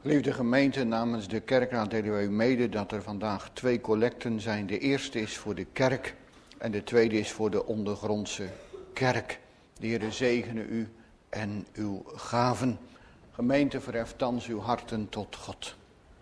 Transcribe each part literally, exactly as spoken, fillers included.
Geliefde gemeente, namens de kerkraad delen wij u mede dat er vandaag twee collecten zijn. De eerste is voor de kerk en de tweede is voor de ondergrondse kerk. De Heere zegene u en uw gaven. Gemeente, verheft thans uw harten tot God.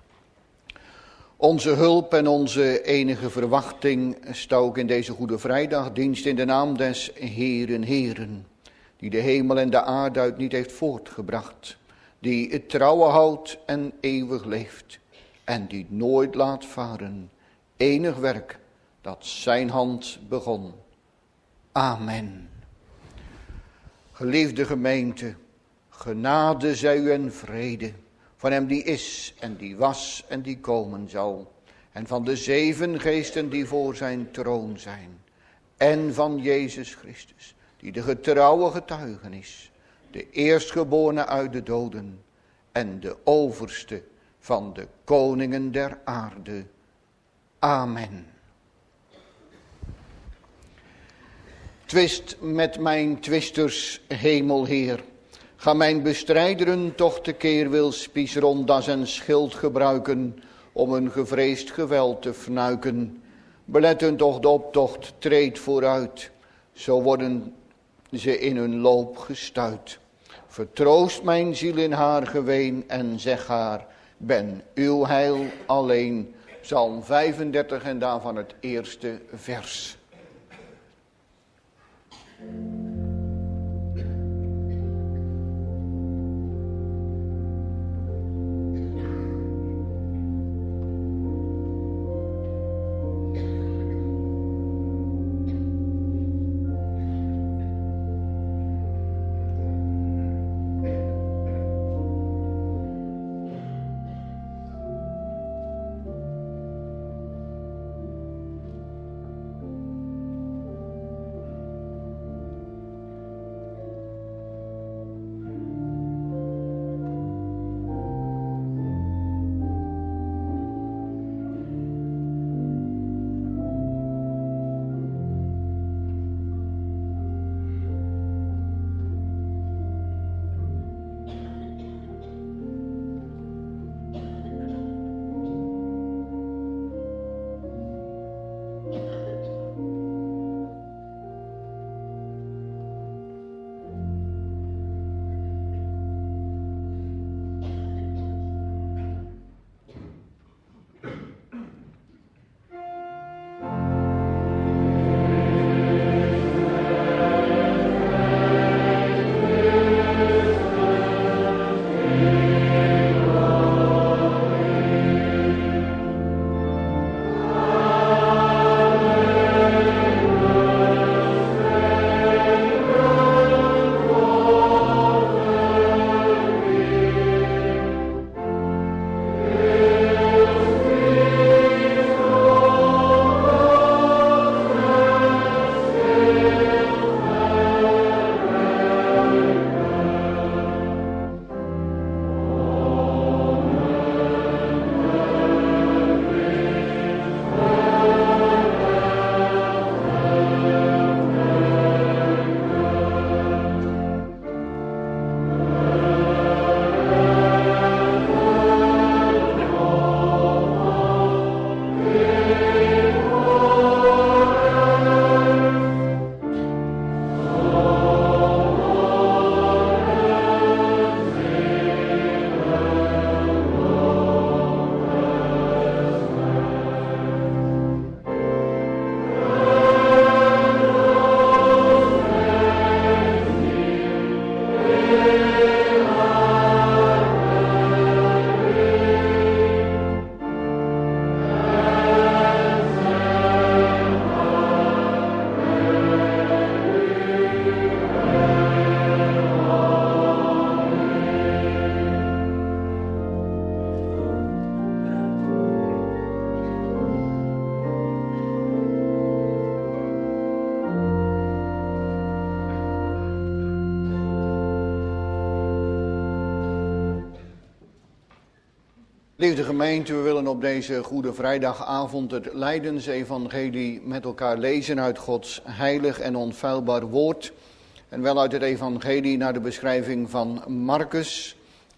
Onze hulp en onze enige verwachting staat ook in deze Goede Vrijdagdienst in de naam des Heeren Heeren, die de hemel en de aarde uit niet heeft voortgebracht, die het trouwen houdt en eeuwig leeft en die nooit laat varen, enig werk dat zijn hand begon. Amen. Geliefde gemeente, genade zij u en vrede van hem die is en die was en die komen zal, en van de zeven geesten die voor zijn troon zijn, en van Jezus Christus, die de getrouwe getuige is, de eerstgeborene uit de doden en de overste van de koningen der aarde. Amen. Twist met mijn twisters, hemelheer. Ga mijn bestrijderen toch tekeer wil spies rondas en schild gebruiken om een gevreesd geweld te fnuiken. Belet hun toch de optocht, treed vooruit, zo worden ze in hun loop gestuit. Vertroost mijn ziel in haar geween en zeg haar, ben uw heil alleen. Psalm vijfendertig en daarvan het eerste vers. Liefde gemeente, we willen op deze Goede Vrijdagavond het Lijdensevangelie met elkaar lezen uit Gods heilig en onfeilbaar woord. En wel uit het evangelie naar de beschrijving van Marcus.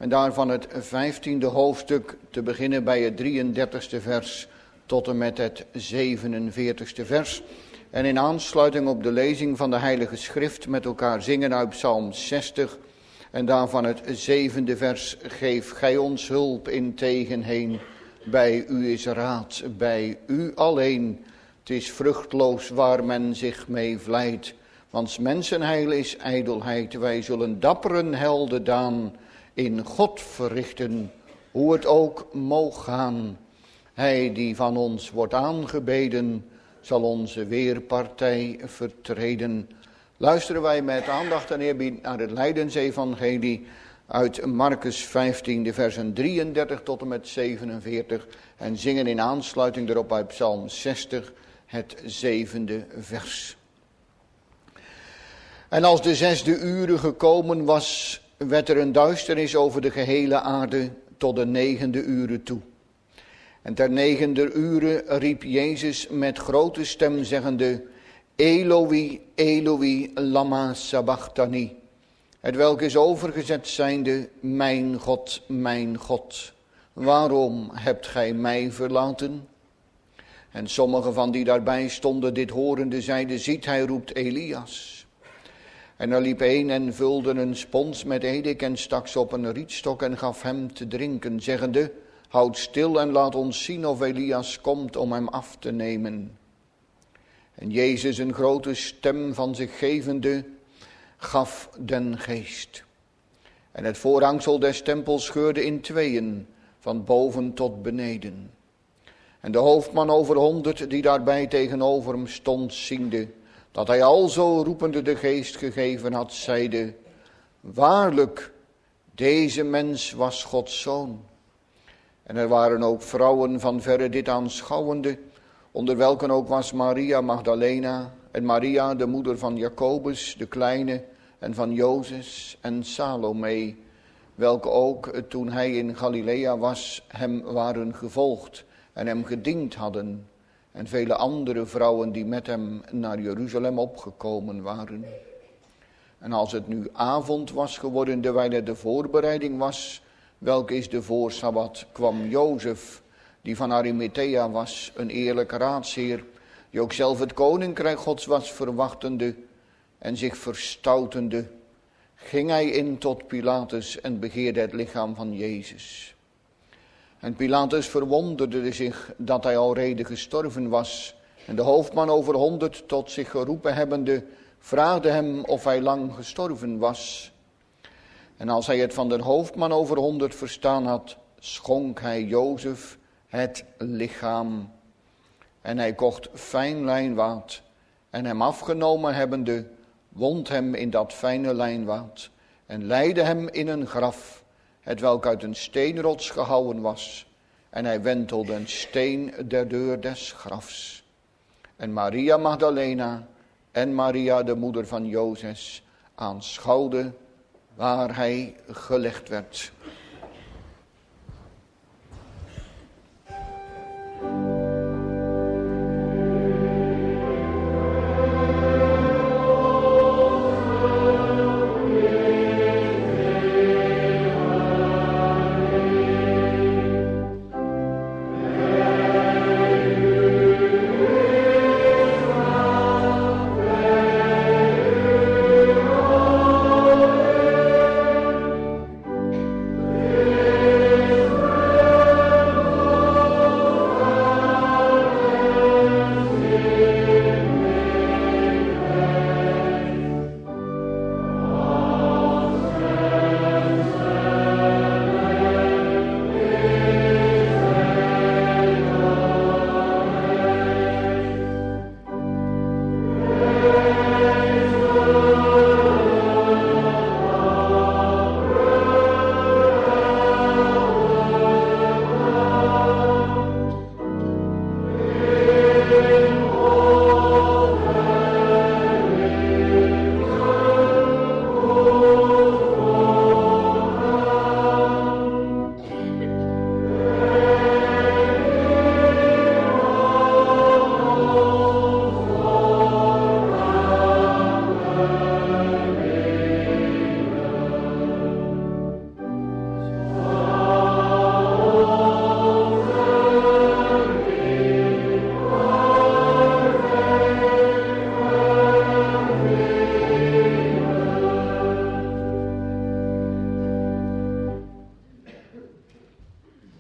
En daarvan het vijftiende hoofdstuk, te beginnen bij het drieëndertigste vers tot en met het zevenenveertigste vers. En in aansluiting op de lezing van de Heilige Schrift met elkaar zingen uit Psalm zestig. En daarvan het zevende vers, geef gij ons hulp in tegenheen. Bij u is raad, bij u alleen. Het is vruchtloos waar men zich mee vlijt. Want mensenheil is ijdelheid. Wij zullen dapperen heldendaan in God verrichten, hoe het ook moog gaan. Hij die van ons wordt aangebeden, zal onze weerpartij vertreden. Luisteren wij met aandacht en eerbied naar het Lijdensevangelie uit Marcus vijftien, de versen drieëndertig tot en met zevenenveertig. En zingen in aansluiting erop uit Psalm zestig, het zevende vers. En als de zesde uren gekomen was, werd er een duisternis over de gehele aarde tot de negende uren toe. En ter negende uren riep Jezus met grote stem zeggende, Eloi, Eloi, lama sabachthani. Hetwelk is overgezet zijnde, mijn God, mijn God, waarom hebt gij mij verlaten? En sommigen van die daarbij stonden dit horende zeiden, ziet hij roept Elias. En er liep een en vulde een spons met edik en stak ze op een rietstok en gaf hem te drinken, zeggende, houd stil en laat ons zien of Elias komt om hem af te nemen. En Jezus een grote stem van zich gevende, gaf den geest. En het voorhangsel des tempels scheurde in tweeën, van boven tot beneden. En de hoofdman over honderd die daarbij tegenover hem stond, ziende, dat hij alzo roepende de geest gegeven had, zeide, waarlijk, deze mens was Gods zoon. En er waren ook vrouwen van verre dit aanschouwende, onder welken ook was Maria Magdalena en Maria de moeder van Jacobus de kleine en van Jozes en Salome, welke ook toen hij in Galilea was hem waren gevolgd en hem gediend hadden. En vele andere vrouwen die met hem naar Jeruzalem opgekomen waren. En als het nu avond was geworden, terwijl het de voorbereiding was, welke is de voorsabbat, kwam Jozef, die van Arimathea was, een eerlijke raadsheer, die ook zelf het koninkrijk Gods was verwachtende en zich verstoutende, ging hij in tot Pilatus en begeerde het lichaam van Jezus. En Pilatus verwonderde zich dat hij alrede gestorven was. En de hoofdman over honderd tot zich geroepen hebbende, vraagde hem of hij lang gestorven was. En als hij het van de hoofdman over honderd verstaan had, schonk hij Jozef het lichaam. En hij kocht fijn lijnwaad. En hem afgenomen hebbende, wond hem in dat fijne lijnwaad. En leidde hem in een graf, hetwelk uit een steenrots gehouwen was. En hij wentelde een steen der deur des grafs. En Maria Magdalena en Maria de moeder van Jozes aanschouwden waar hij gelegd werd.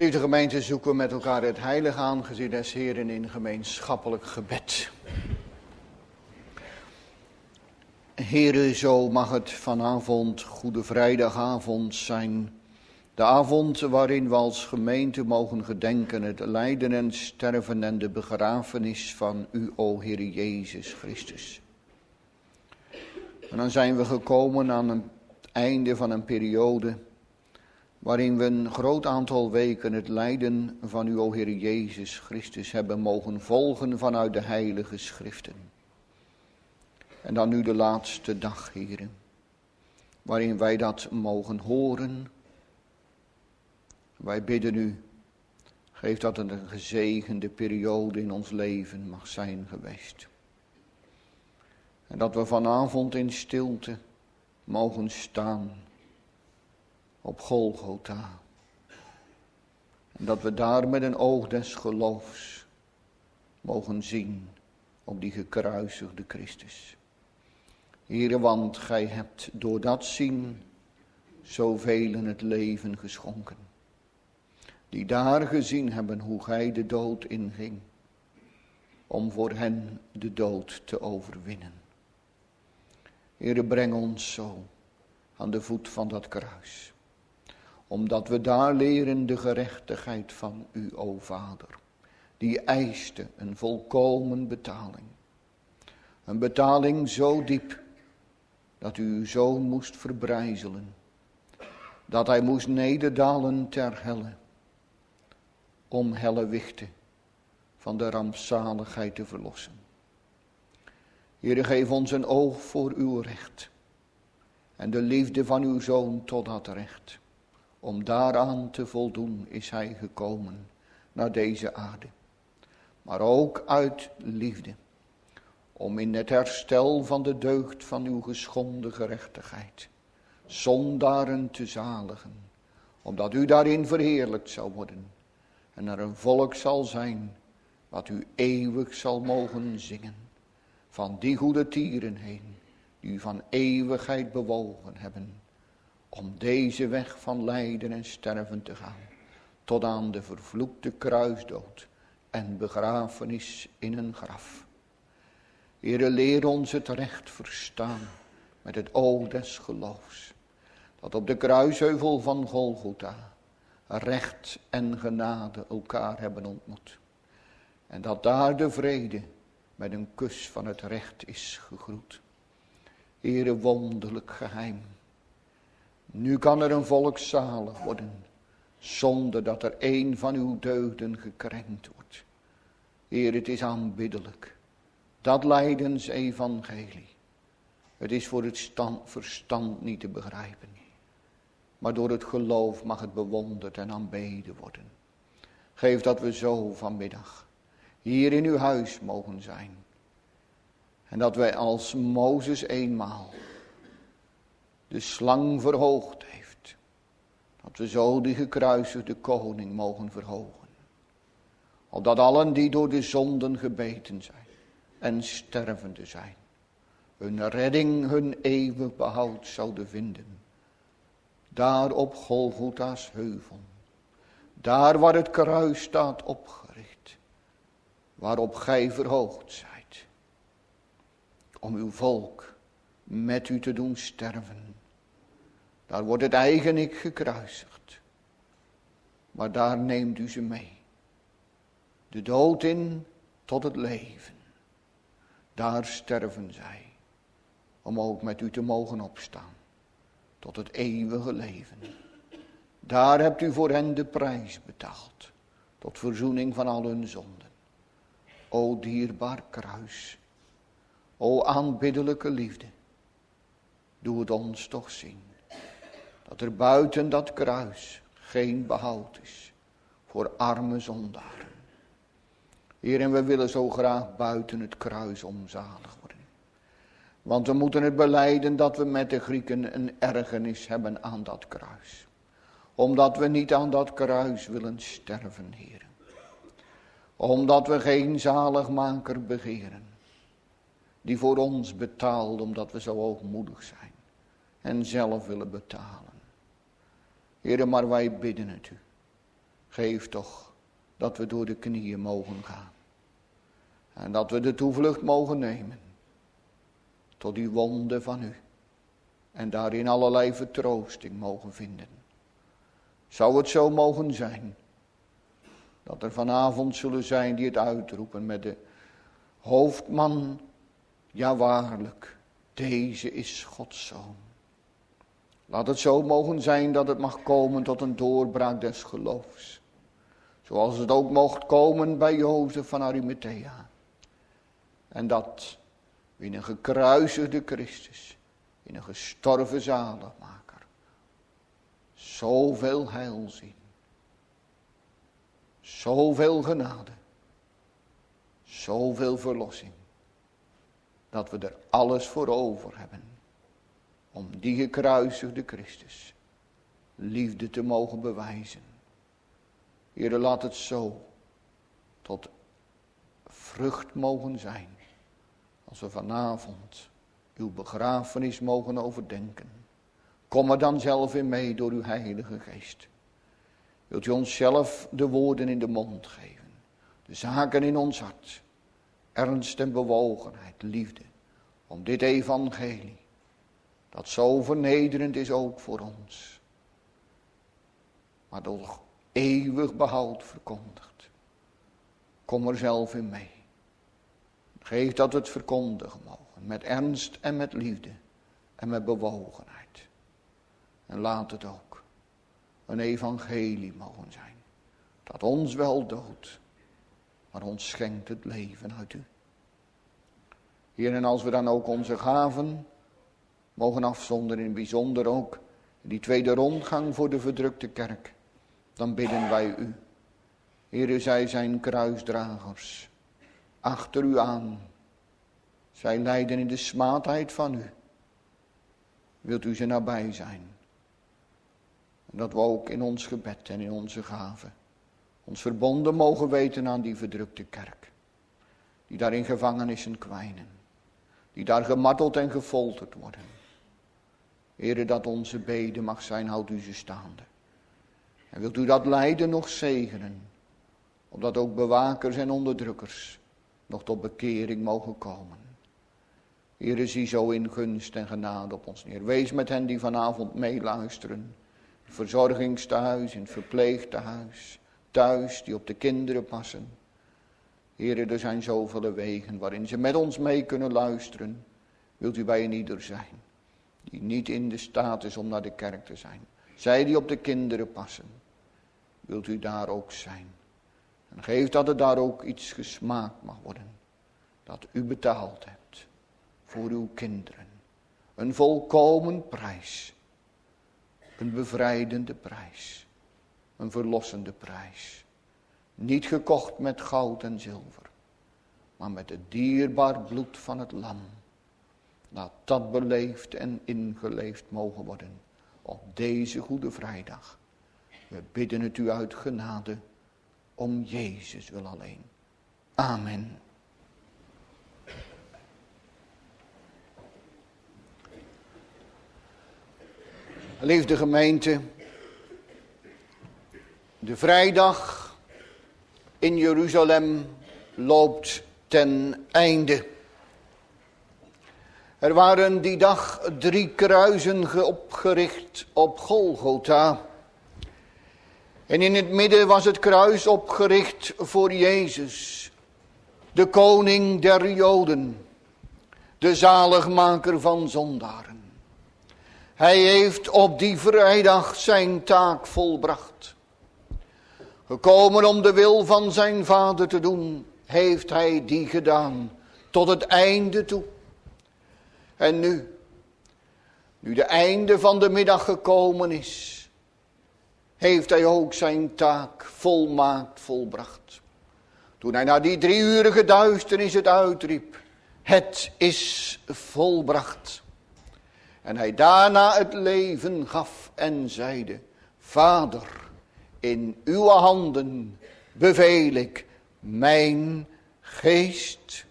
Lieve gemeente, zoeken we met elkaar het heilige aangezicht des Heeren in gemeenschappelijk gebed. Heere, zo mag het vanavond Goede Vrijdagavond zijn. De avond waarin we als gemeente mogen gedenken het lijden en sterven en de begrafenis van u, o Heer Jezus Christus. En dan zijn we gekomen aan het einde van een periode waarin we een groot aantal weken het lijden van u, o Heer Jezus Christus, hebben mogen volgen vanuit de heilige schriften. En dan nu de laatste dag, Heer, waarin wij dat mogen horen. Wij bidden u, geef dat het een gezegende periode in ons leven mag zijn geweest. En dat we vanavond in stilte mogen staan op Golgotha. En dat we daar met een oog des geloofs mogen zien op die gekruisigde Christus. Heere, want gij hebt door dat zien zoveel het leven geschonken. Die daar gezien hebben hoe gij de dood inging, om voor hen de dood te overwinnen. Heere, breng ons zo aan de voet van dat kruis, omdat we daar leren de gerechtigheid van u, o Vader, die eiste een volkomen betaling. Een betaling zo diep, dat u uw zoon moest verbrijzelen, dat hij moest nederdalen ter helle, om hellewichten van de rampzaligheid te verlossen. Heere, geef ons een oog voor uw recht en de liefde van uw zoon tot dat recht. Om daaraan te voldoen is hij gekomen naar deze aarde. Maar ook uit liefde, om in het herstel van de deugd van uw geschonden gerechtigheid zondaren te zaligen, omdat u daarin verheerlijkt zal worden en er een volk zal zijn wat u eeuwig zal mogen zingen, van die goede tieren heen, die u van eeuwigheid bewogen hebben, om deze weg van lijden en sterven te gaan, tot aan de vervloekte kruisdood en begrafenis in een graf. Heere, leer ons het recht verstaan met het oog des geloofs, dat op de kruisheuvel van Golgotha recht en genade elkaar hebben ontmoet. En dat daar de vrede met een kus van het recht is gegroet. Heere, wonderlijk geheim. Nu kan er een volk zalig worden, zonder dat er een van uw deugden gekrenkt wordt. Heer, het is aanbiddelijk. Dat lijdensevangelie. Het is voor het stand, verstand niet te begrijpen. Maar door het geloof mag het bewonderd en aanbeden worden. Geef dat we zo vanmiddag hier in uw huis mogen zijn. En dat wij als Mozes eenmaal de slang verhoogd heeft. Dat we zo die gekruisigde koning mogen verhogen. Opdat allen die door de zonden gebeten zijn en stervende zijn, hun redding, hun eeuwig behoud zouden vinden. Daar op Golgotha's heuvel, daar waar het kruis staat opgericht, waarop gij verhoogd zijt, om uw volk met u te doen sterven. Daar wordt het eigen ik gekruisigd, maar daar neemt u ze mee. De dood in tot het leven. Daar sterven zij, om ook met u te mogen opstaan, tot het eeuwige leven. Daar hebt u voor hen de prijs betaald, tot verzoening van al hun zonden. O dierbaar kruis, o aanbiddelijke liefde, doe het ons toch zien, dat er buiten dat kruis geen behoud is voor arme zondaren. Heer, en we willen zo graag buiten het kruis omzalig worden. Want we moeten het belijden dat we met de Grieken een ergernis hebben aan dat kruis. Omdat we niet aan dat kruis willen sterven, Heer. Omdat we geen zaligmaker begeren, die voor ons betaalt omdat we zo hoogmoedig zijn en zelf willen betalen. Heer, maar wij bidden het u. Geef toch dat we door de knieën mogen gaan. En dat we de toevlucht mogen nemen tot die wonden van u. En daarin allerlei vertroosting mogen vinden. Zou het zo mogen zijn dat er vanavond zullen zijn die het uitroepen met de hoofdman. Ja waarlijk, deze is Gods Zoon. Laat het zo mogen zijn dat het mag komen tot een doorbraak des geloofs. Zoals het ook mocht komen bij Jozef van Arimathea. En dat we in een gekruisigde Christus, in een gestorven zaligmaker, zoveel heil zien. Zoveel genade. Zoveel verlossing. Dat we er alles voor over hebben. Om die gekruisigde Christus liefde te mogen bewijzen. Heere, laat het zo tot vrucht mogen zijn. Als we vanavond uw begrafenis mogen overdenken. Kom er dan zelf in mee door uw Heilige Geest. Wilt u ons zelf de woorden in de mond geven. De zaken in ons hart. Ernst en bewogenheid, liefde. Om dit evangelie. Dat zo vernederend is ook voor ons. Maar toch eeuwig behoud verkondigt. Kom er zelf in mee. Geef dat we het verkondigen mogen. Met ernst en met liefde. En met bewogenheid. En laat het ook een evangelie mogen zijn. Dat ons wel doodt. Maar ons schenkt het leven uit u. Heer, en als we dan ook onze gaven mogen afzonderen. In het bijzonder ook die tweede rondgang voor de verdrukte kerk. Dan bidden wij u. Heer, zij zijn kruisdragers. Achter u aan. Zij lijden in de smaadheid van u. Wilt u ze nabij zijn. En dat we ook in ons gebed en in onze gaven ons verbonden mogen weten aan die verdrukte kerk. Die daar in gevangenissen kwijnen. Die daar gemarteld en gefolterd worden. Heere, dat onze bede mag zijn, houdt u ze staande. En wilt u dat lijden nog zegenen. Opdat ook bewakers en onderdrukkers nog tot bekering mogen komen. Heere, zie zo in gunst en genade op ons neer. Wees met hen die vanavond meeluisteren. In het verzorgingstehuis, in het verpleegtehuis. Thuis, die op de kinderen passen. Heere, er zijn zoveel wegen waarin ze met ons mee kunnen luisteren. Wilt u bij een ieder zijn. Die niet in de staat is om naar de kerk te zijn. Zij die op de kinderen passen. Wilt u daar ook zijn. En geef dat er daar ook iets gesmaakt mag worden. Dat u betaald hebt. Voor uw kinderen. Een volkomen prijs. Een bevrijdende prijs. Een verlossende prijs. Niet gekocht met goud en zilver. Maar met het dierbaar bloed van het lam. Laat dat beleefd en ingeleefd mogen worden. Op deze Goede Vrijdag. We bidden het u uit genade. Om Jezus wil alleen. Amen. Liefde gemeente. De vrijdag in Jeruzalem loopt ten einde. Er waren die dag drie kruisen opgericht op Golgotha. En in het midden was het kruis opgericht voor Jezus, de koning der Joden, de zaligmaker van zondaren. Hij heeft op die vrijdag zijn taak volbracht. Gekomen om de wil van zijn vader te doen, heeft hij die gedaan tot het einde toe. En nu, nu de einde van de middag gekomen is, heeft hij ook zijn taak volmaakt volbracht. Toen hij na die drieurige duisternis het uitriep, het is volbracht. En hij daarna het leven gaf en zeide, Vader, in uw handen beveel ik mijn geest.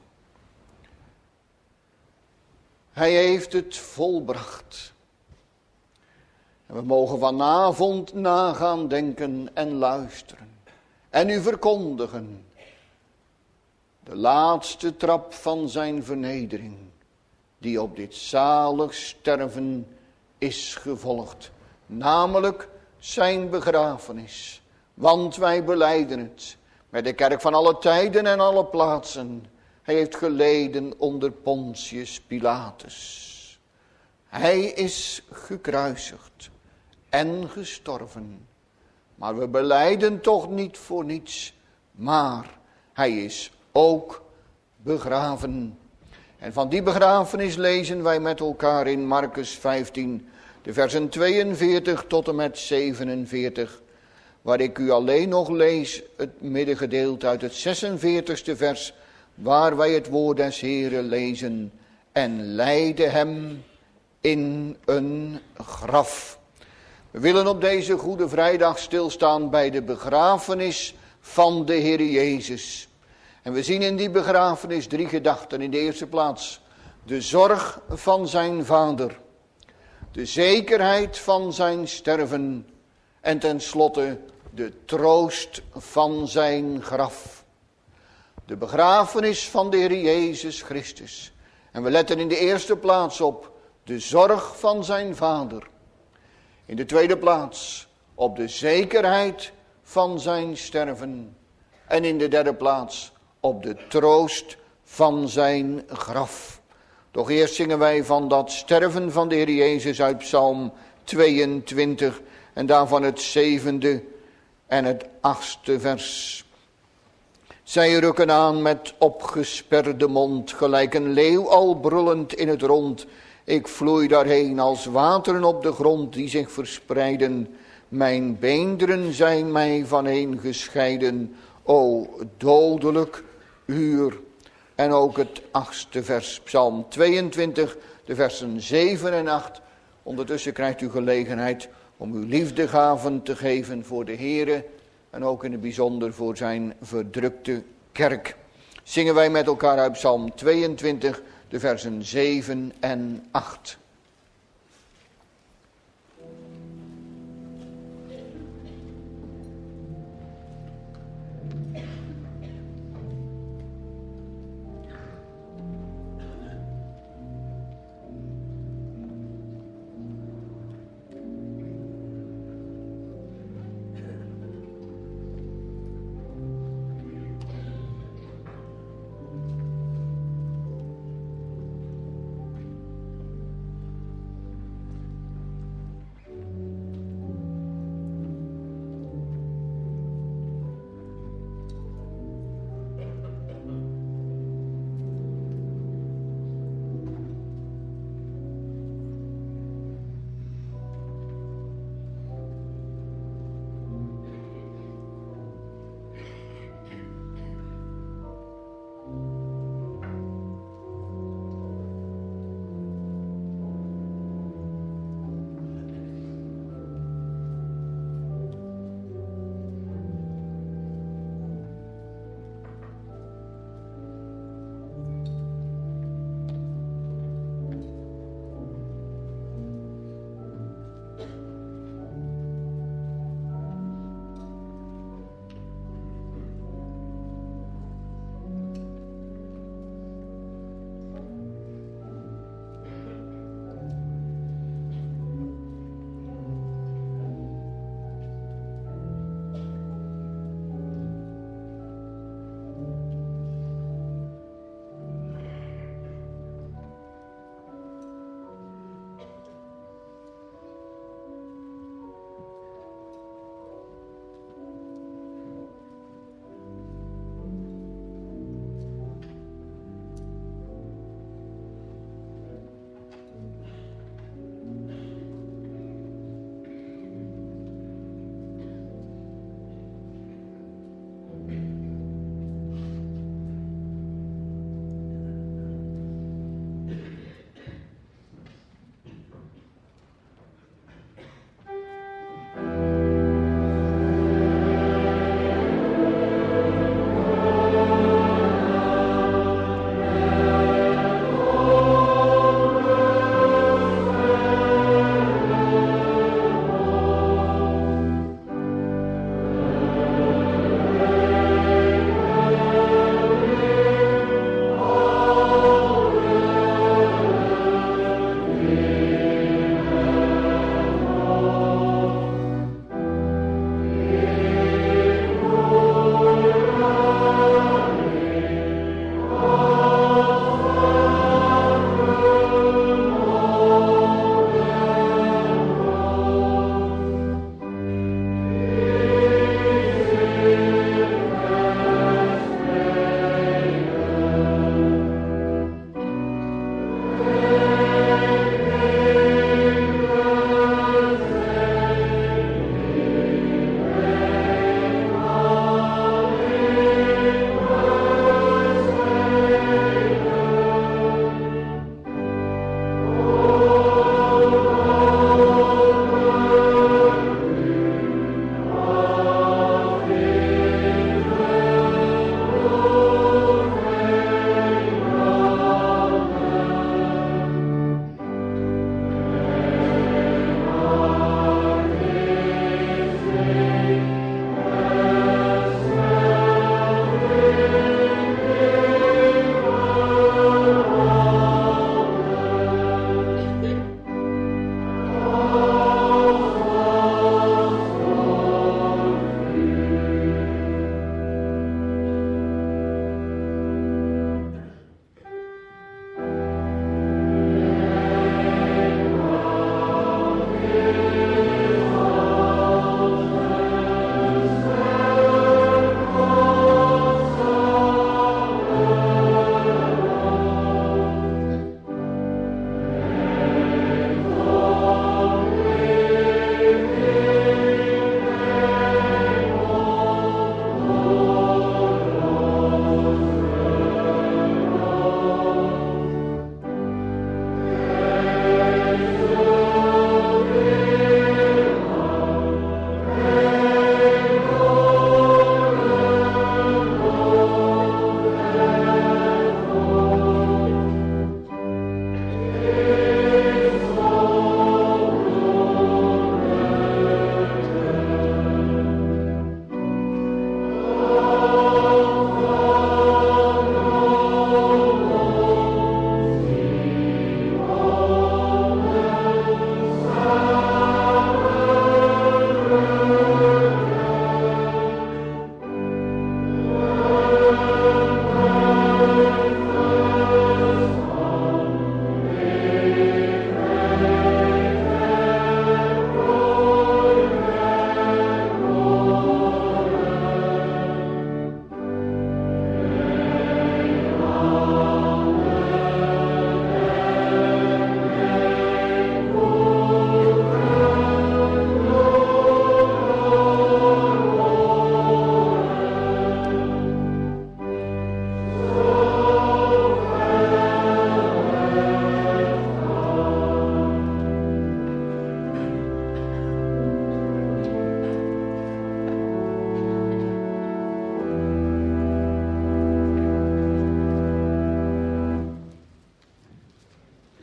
Hij heeft het volbracht. En we mogen vanavond nagaan, denken en luisteren. En u verkondigen. De laatste trap van zijn vernedering. Die op dit zalig sterven is gevolgd. Namelijk zijn begrafenis. Want wij belijden het. Met de kerk van alle tijden en alle plaatsen. Hij heeft geleden onder Pontius Pilatus. Hij is gekruisigd en gestorven. Maar we belijden toch niet voor niets. Maar hij is ook begraven. En van die begrafenis lezen wij met elkaar in Marcus vijftien, de versen tweeënveertig tot en met zevenenveertig. Waar ik u alleen nog lees het middengedeelte uit het zesenveertigste vers, waar wij het woord des Heren lezen. En leidde hem in een graf. We willen op deze Goede Vrijdag stilstaan bij de begrafenis van de Heer Jezus. En we zien in die begrafenis drie gedachten. In de eerste plaats de zorg van zijn vader. De zekerheid van zijn sterven. En tenslotte de troost van zijn graf. De begrafenis van de Heer Jezus Christus. En we letten in de eerste plaats op de zorg van zijn vader. In de tweede plaats op de zekerheid van zijn sterven. En in de derde plaats op de troost van zijn graf. Doch eerst zingen wij van dat sterven van de Heer Jezus uit Psalm tweeëntwintig. En daarvan het zevende en het achtste vers. Zij rukken aan met opgesperde mond, gelijk een leeuw al brullend in het rond. Ik vloei daarheen als wateren op de grond die zich verspreiden. Mijn beenderen zijn mij vanheen gescheiden. O dodelijk uur. En ook het achtste vers, Psalm tweeëntwintig, de versen zeven en acht. Ondertussen krijgt u gelegenheid om uw liefdegaven te geven voor de Here. En ook in het bijzonder voor zijn verdrukte kerk. Zingen wij met elkaar uit Psalm tweeëntwintig, de versen zeven en acht.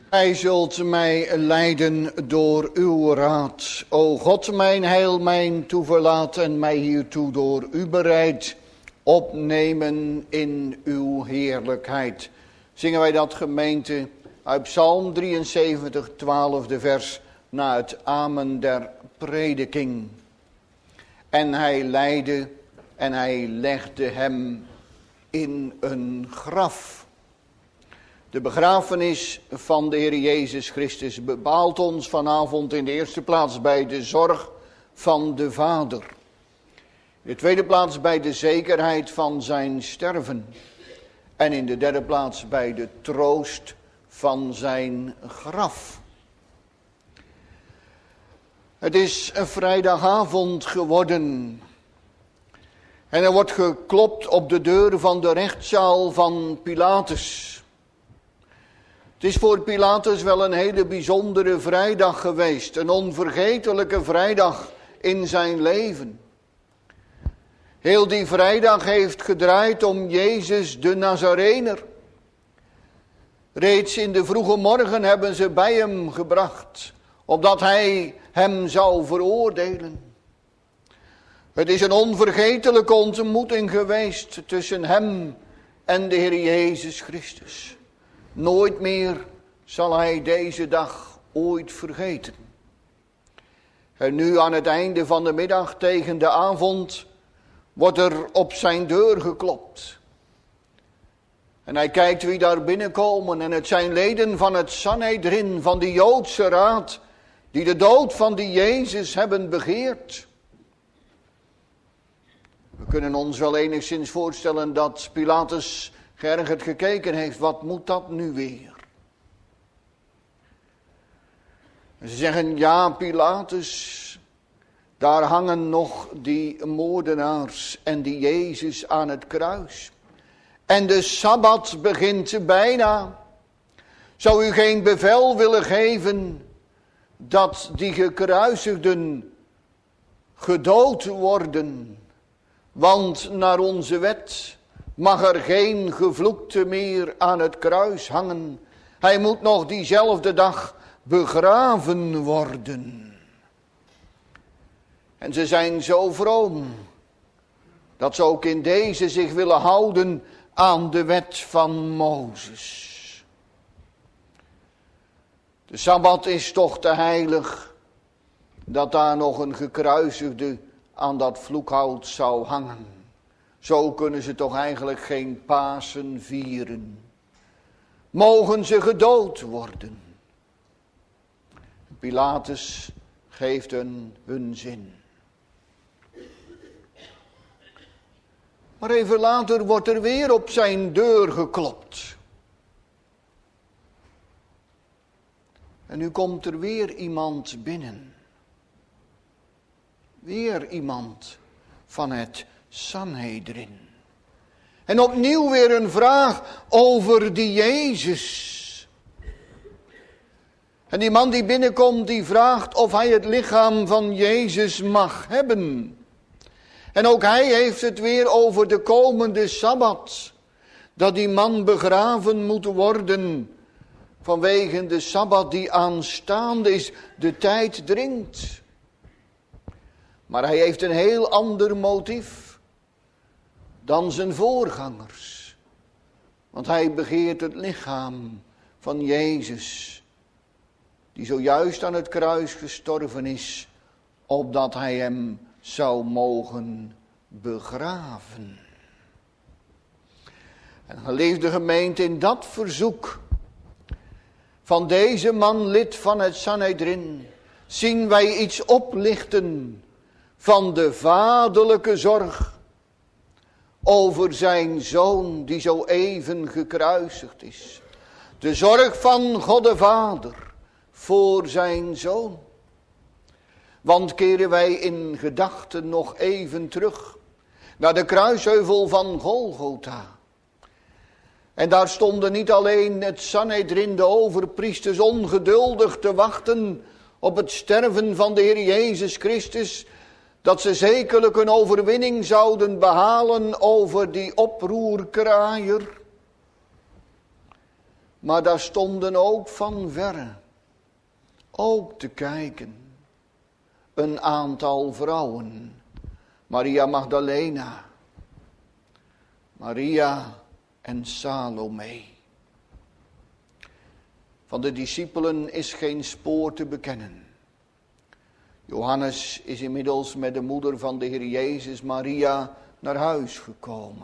Gij zult mij leiden door uw raad. O God, mijn heil, mijn toeverlaat en mij hiertoe door u bereid opnemen in uw heerlijkheid. Zingen wij dat, gemeente, uit Psalm drieënzeventig, twaalfde vers, na het amen der prediking. En hij leidde en hij legde hem in een graf. De begrafenis van de Heer Jezus Christus bepaalt ons vanavond in de eerste plaats bij de zorg van de Vader. In de tweede plaats bij de zekerheid van zijn sterven. En in de derde plaats bij de troost van zijn graf. Het is een vrijdagavond geworden. En er wordt geklopt op de deur van de rechtszaal van Pilatus. Het is voor Pilatus wel een hele bijzondere vrijdag geweest. Een onvergetelijke vrijdag in zijn leven. Heel die vrijdag heeft gedraaid om Jezus de Nazarener. Reeds in de vroege morgen hebben ze bij hem gebracht, opdat hij hem zou veroordelen. Het is een onvergetelijke ontmoeting geweest tussen hem en de Heer Jezus Christus. Nooit meer zal hij deze dag ooit vergeten. En nu aan het einde van de middag tegen de avond wordt er op zijn deur geklopt. En hij kijkt wie daar binnenkomen en het zijn leden van het Sanhedrin, van de Joodse raad, die de dood van die Jezus hebben begeerd. We kunnen ons wel enigszins voorstellen dat Pilatus geërgerd gekeken heeft, wat moet dat nu weer? En ze zeggen, ja Pilatus, daar hangen nog die moordenaars en die Jezus aan het kruis. En de Sabbat begint bijna. Zou u geen bevel willen geven dat die gekruisigden gedood worden? Want naar onze wet mag er geen gevloekte meer aan het kruis hangen. Hij moet nog diezelfde dag begraven worden. En ze zijn zo vroom dat ze ook in deze zich willen houden aan de wet van Mozes. De Sabbat is toch te heilig dat daar nog een gekruisigde aan dat vloekhout zou hangen. Zo kunnen ze toch eigenlijk geen Pasen vieren. Mogen ze gedood worden? Pilatus geeft hun hun zin. Maar even later wordt er weer op zijn deur geklopt. En nu komt er weer iemand binnen. Weer iemand van het Sanhedrin. En opnieuw weer een vraag over die Jezus. En die man die binnenkomt, die vraagt of hij het lichaam van Jezus mag hebben. En ook hij heeft het weer over de komende Sabbat. Dat die man begraven moet worden vanwege de Sabbat die aanstaande is. De tijd dringt. Maar hij heeft een heel ander motief dan zijn voorgangers. Want hij begeert het lichaam van Jezus, die zojuist aan het kruis gestorven is, opdat hij hem zou mogen begraven. En geliefde gemeente, in dat verzoek van deze man, lid van het Sanhedrin, zien wij iets oplichten van de vaderlijke zorg over zijn zoon die zo even gekruisigd is. De zorg van God de Vader voor zijn zoon. Want keren wij in gedachten nog even terug naar de kruisheuvel van Golgotha. En daar stonden niet alleen het Sanhedrin, de overpriesters, ongeduldig te wachten op het sterven van de Heer Jezus Christus, dat ze zekerlijk een overwinning zouden behalen over die oproerkraaier. Maar daar stonden ook van verre, ook te kijken, een aantal vrouwen. Maria Magdalena, Maria en Salome. Van de discipelen is geen spoor te bekennen. Johannes is inmiddels met de moeder van de Heer Jezus, Maria, naar huis gekomen.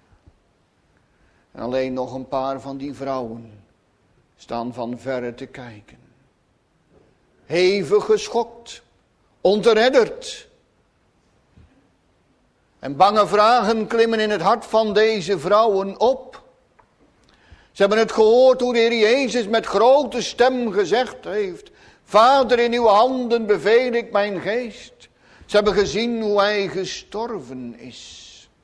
En alleen nog een paar van die vrouwen staan van verre te kijken. Hevig geschokt, ontredderd. En bange vragen klimmen in het hart van deze vrouwen op. Ze hebben het gehoord hoe de Heer Jezus met grote stem gezegd heeft: Vader, in uw handen beveel ik mijn geest. Ze hebben gezien hoe hij gestorven is.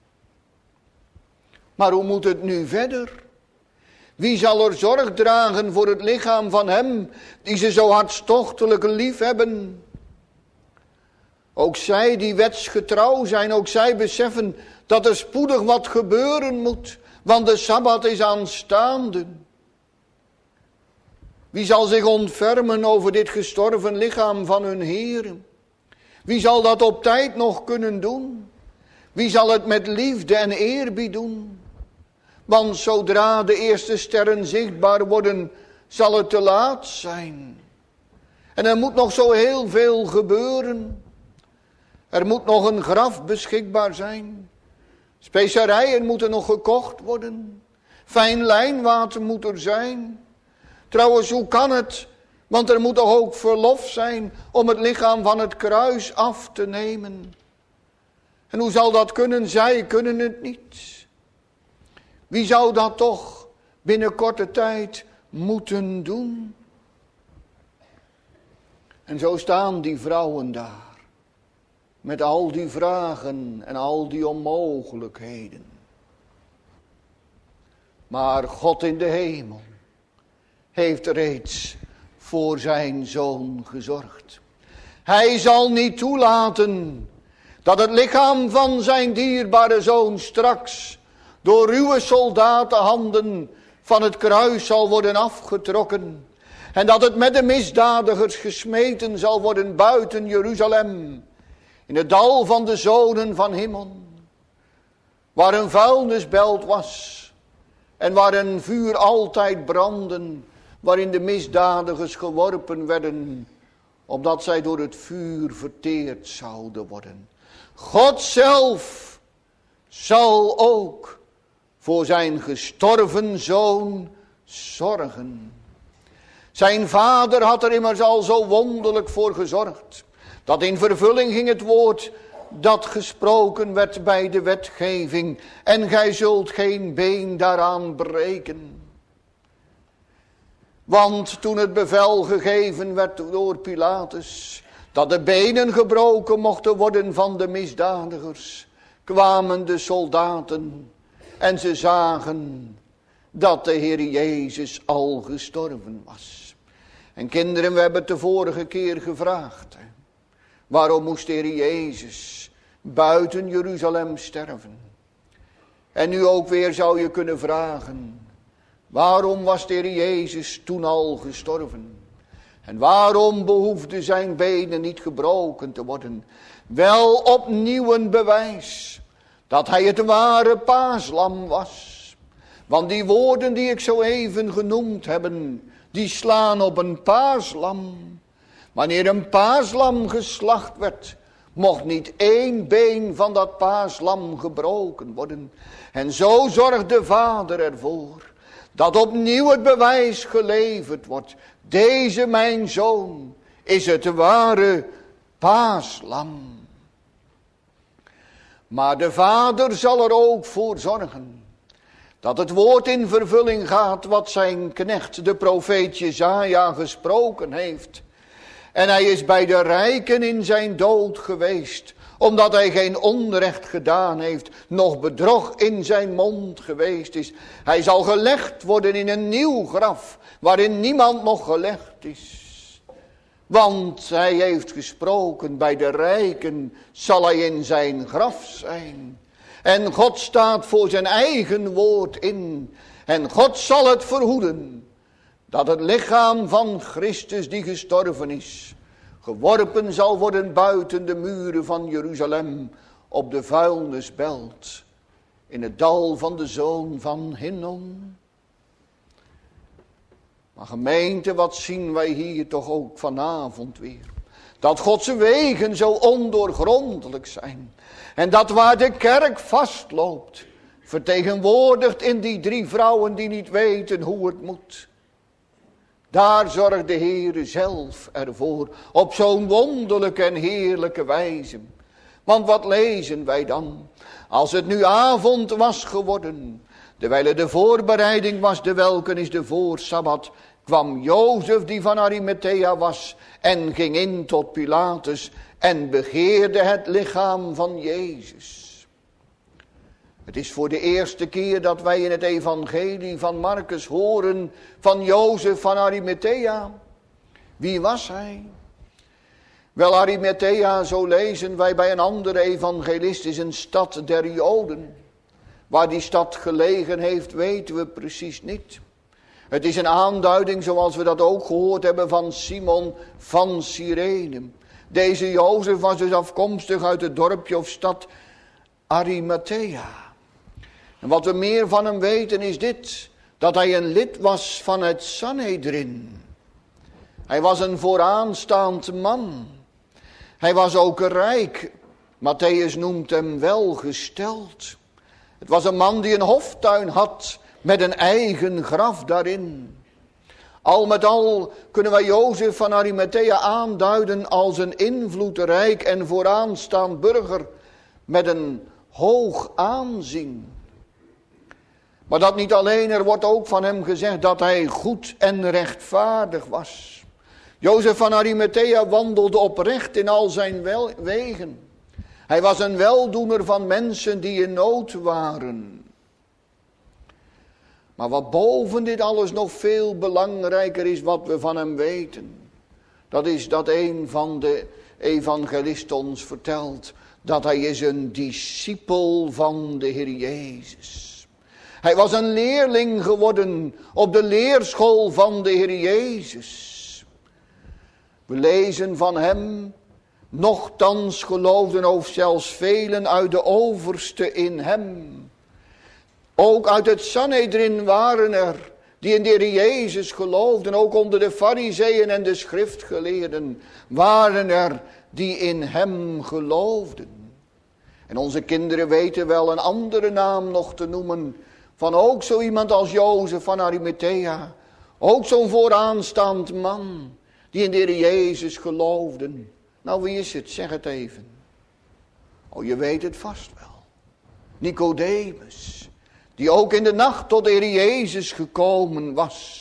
Maar hoe moet het nu verder? Wie zal er zorg dragen voor het lichaam van hem die ze zo hartstochtelijk lief hebben? Ook zij die wetsgetrouw zijn, ook zij beseffen dat er spoedig wat gebeuren moet, want de Sabbat is aanstaande. Wie zal zich ontfermen over dit gestorven lichaam van hun Heer? Wie zal dat op tijd nog kunnen doen? Wie zal het met liefde en eerbied doen? Want zodra de eerste sterren zichtbaar worden, zal het te laat zijn. En er moet nog zo heel veel gebeuren. Er moet nog een graf beschikbaar zijn. Specerijen moeten nog gekocht worden. Fijn lijnwater moet er zijn. Trouwens, hoe kan het? Want er moet toch ook verlof zijn om het lichaam van het kruis af te nemen. En hoe zal dat kunnen? Zij kunnen het niet. Wie zou dat toch binnen korte tijd moeten doen? En zo staan die vrouwen daar. Met al die vragen en al die onmogelijkheden. Maar God in de hemel heeft reeds voor zijn zoon gezorgd. Hij zal niet toelaten dat het lichaam van zijn dierbare zoon straks door ruwe soldatenhanden van het kruis zal worden afgetrokken. En dat het met de misdadigers gesmeten zal worden buiten Jeruzalem. In het dal van de zonen van Himmel. Waar een vuilnisbelt was. En waar een vuur altijd brandde. Waarin de misdadigers geworpen werden. Opdat zij door het vuur verteerd zouden worden. God zelf zal ook voor zijn gestorven zoon zorgen. Zijn vader had er immers al zo wonderlijk voor gezorgd. Dat in vervulling ging het woord dat gesproken werd bij de wetgeving. En gij zult geen been daaraan breken. Want toen het bevel gegeven werd door Pilatus, dat de benen gebroken mochten worden van de misdadigers, kwamen de soldaten en ze zagen dat de Heer Jezus al gestorven was. En kinderen, we hebben het de vorige keer gevraagd. Hè? Waarom moest de Heer Jezus buiten Jeruzalem sterven? En nu ook weer zou je kunnen vragen, waarom was de Heer Jezus toen al gestorven? En waarom behoefden zijn benen niet gebroken te worden? Wel opnieuw een bewijs dat hij het ware paaslam was. Want die woorden die ik zo even genoemd heb, die slaan op een paaslam. Wanneer een paaslam geslacht werd, mocht niet één been van dat paaslam gebroken worden. En zo zorgt de Vader ervoor dat opnieuw het bewijs geleverd wordt. Deze mijn zoon is het ware paaslam. Maar de Vader zal er ook voor zorgen dat het woord in vervulling gaat wat zijn knecht, de profeet Jesaja, gesproken heeft. En hij is bij de rijken in zijn dood geweest, omdat hij geen onrecht gedaan heeft, nog bedrog in zijn mond geweest is. Hij zal gelegd worden in een nieuw graf, waarin niemand nog gelegd is. Want hij heeft gesproken, bij de rijken zal hij in zijn graf zijn. En God staat voor zijn eigen woord in. En God zal het verhoeden, dat het lichaam van Christus die gestorven is, geworpen zal worden buiten de muren van Jeruzalem op de vuilnisbelt, in het dal van de zoon van Hinnom. Maar gemeente, wat zien wij hier toch ook vanavond weer? Dat Gods wegen zo ondoorgrondelijk zijn. En dat waar de kerk vastloopt, vertegenwoordigd in die drie vrouwen die niet weten hoe het moet. Daar zorgt de Heere zelf ervoor, op zo'n wonderlijke en heerlijke wijze. Want wat lezen wij dan? Als het nu avond was geworden, terwijl het de voorbereiding was, de welke is de voorsabbat, kwam Jozef die van Arimathea was en ging in tot Pilatus en begeerde het lichaam van Jezus. Het is voor de eerste keer dat wij in het evangelie van Marcus horen van Jozef van Arimathea. Wie was hij? Wel, Arimathea, zo lezen wij bij een andere evangelist, is een stad der Joden. Waar die stad gelegen heeft, weten we precies niet. Het is een aanduiding, zoals we dat ook gehoord hebben, van Simon van Cyrene. Deze Jozef was dus afkomstig uit het dorpje of stad Arimathea. En wat we meer van hem weten is dit, dat hij een lid was van het Sanhedrin. Hij was een vooraanstaand man. Hij was ook rijk. Matthäus noemt hem welgesteld. Het was een man die een hoftuin had met een eigen graf daarin. Al met al kunnen wij Jozef van Arimathea aanduiden als een invloedrijk en vooraanstaand burger met een hoog aanzien. Maar dat niet alleen, er wordt ook van hem gezegd dat hij goed en rechtvaardig was. Jozef van Arimathea wandelde oprecht in al zijn wel- wegen. Hij was een weldoener van mensen die in nood waren. Maar wat boven dit alles nog veel belangrijker is wat we van hem weten, dat is dat een van de evangelisten ons vertelt, dat hij is een discipel van de Heer Jezus. Hij was een leerling geworden op de leerschool van de Heer Jezus. We lezen van hem, nochtans geloofden ook zelfs velen uit de overste in hem. Ook uit het Sanhedrin waren er die in de Heer Jezus geloofden. Ook onder de Farizeeën en de schriftgeleerden waren er die in hem geloofden. En onze kinderen weten wel een andere naam nog te noemen van ook zo iemand als Jozef van Arimathea. Ook zo'n vooraanstaand man die in de Heer Jezus geloofden. Nou, wie is het? Zeg het even. Oh, je weet het vast wel. Nicodemus, die ook in de nacht tot de Heer Jezus gekomen was.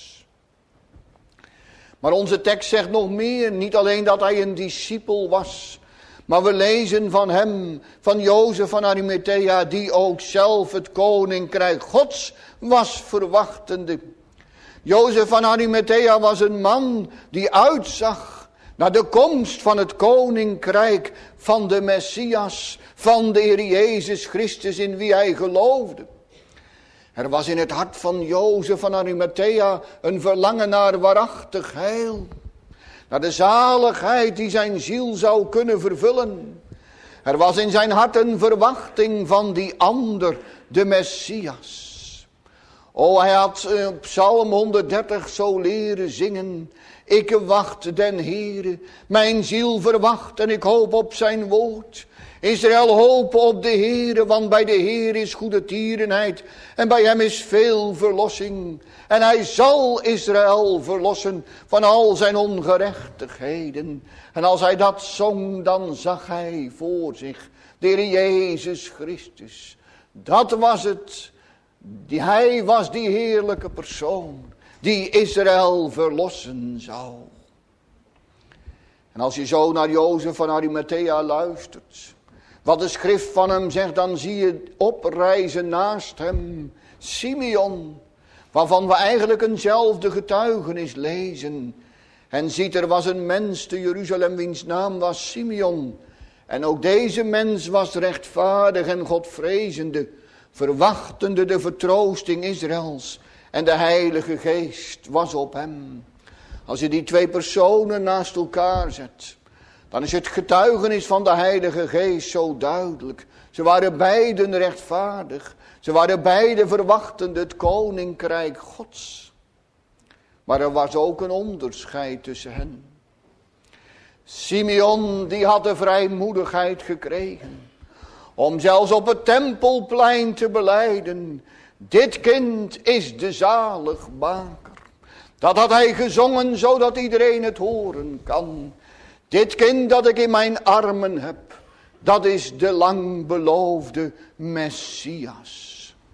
Maar onze tekst zegt nog meer. Niet alleen dat hij een discipel was, maar we lezen van hem, van Jozef van Arimathea, die ook zelf het koninkrijk Gods was verwachtende. Jozef van Arimathea was een man die uitzag naar de komst van het koninkrijk van de Messias, van de Heer Jezus Christus in wie hij geloofde. Er was in het hart van Jozef van Arimathea een verlangen naar waarachtig heil. Naar de zaligheid die zijn ziel zou kunnen vervullen. Er was in zijn hart een verwachting van die ander, de Messias. O, hij had op Psalm honderddertig zo leren zingen. Ik wacht den Heere, mijn ziel verwacht en ik hoop op zijn woord. Israël hopen op de Heere, want bij de Heer is goede tierenheid en bij hem is veel verlossing. En hij zal Israël verlossen van al zijn ongerechtigheden. En als hij dat zong, dan zag hij voor zich de Heer Jezus Christus. Dat was het. Die, hij was die heerlijke persoon die Israël verlossen zou. En als je zo naar Jozef van Arimathea luistert, wat de schrift van hem zegt, dan zie je oprijzen naast hem Simeon, waarvan we eigenlijk eenzelfde getuigenis lezen. En ziet, er was een mens te Jeruzalem wiens naam was Simeon. En ook deze mens was rechtvaardig en godvrezende, verwachtende de vertroosting Israëls En de Heilige Geest was op hem. Als je die twee personen naast elkaar zet, dan is het getuigenis van de Heilige Geest zo duidelijk. Ze waren beiden rechtvaardig. Ze waren beiden verwachtend het koninkrijk Gods. Maar er was ook een onderscheid tussen hen. Simeon die had de vrijmoedigheid gekregen om zelfs op het tempelplein te belijden: dit kind is de zaligmaker. Dat had hij gezongen zodat iedereen het horen kan. Dit kind dat ik in mijn armen heb, dat is de lang beloofde Messias.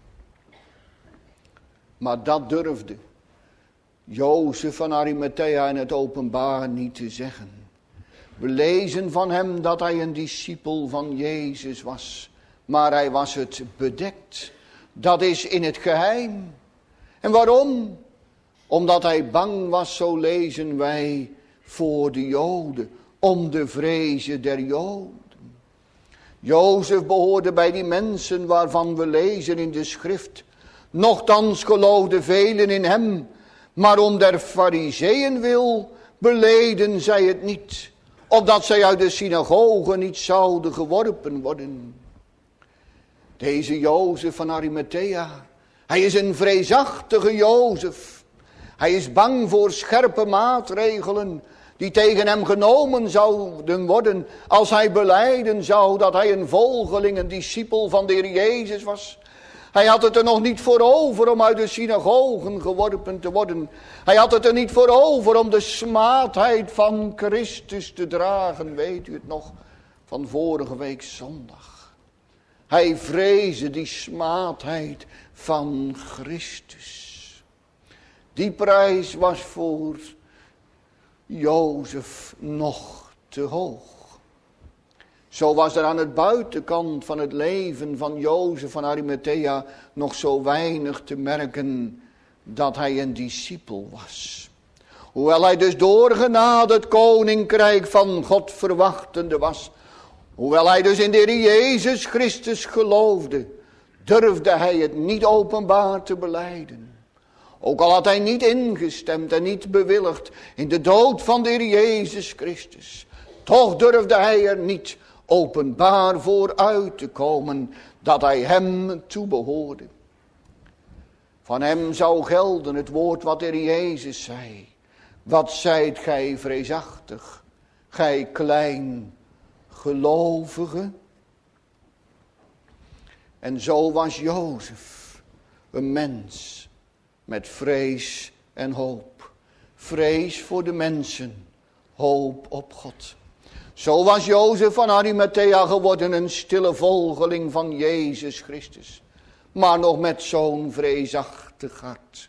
Maar dat durfde Jozef van Arimathea in het openbaar niet te zeggen. We lezen van hem dat hij een discipel van Jezus was. Maar hij was het bedekt. Dat is in het geheim. En waarom? Omdat hij bang was, zo lezen wij, voor de Joden. Om de vrezen der Joden. Jozef behoorde bij die mensen waarvan we lezen in de schrift: nochtans geloofden velen in hem, maar om der Farizeeën wil beleden zij het niet, opdat zij uit de synagogen niet zouden geworpen worden. Deze Jozef van Arimathea, hij is een vreesachtige Jozef. Hij is bang voor scherpe maatregelen die tegen hem genomen zouden worden als hij belijden zou dat hij een volgeling, een discipel van de Heer Jezus was. Hij had het er nog niet voor over om uit de synagogen geworpen te worden. Hij had het er niet voor over om de smaadheid van Christus te dragen. Weet u het nog van vorige week zondag? Hij vreesde die smaadheid van Christus. Die prijs was voor Jozef nog te hoog. Zo was er aan het buitenkant van het leven van Jozef van Arimathea nog zo weinig te merken dat hij een discipel was. Hoewel hij dus door genade het koninkrijk van God verwachtende was. Hoewel hij dus in de Heer Jezus Christus geloofde, durfde hij het niet openbaar te belijden. Ook al had hij niet ingestemd en niet bewilligd in de dood van de Heer Jezus Christus. Toch durfde hij er niet openbaar voor uit te komen dat hij hem toebehoorde. Van hem zou gelden het woord wat de Heer Jezus zei: wat zijt gij vreesachtig, gij klein gelovige? En zo was Jozef een mens met vrees en hoop. Vrees voor de mensen, hoop op God. Zo was Jozef van Arimathea geworden een stille volgeling van Jezus Christus. Maar nog met zo'n vreesachtig hart.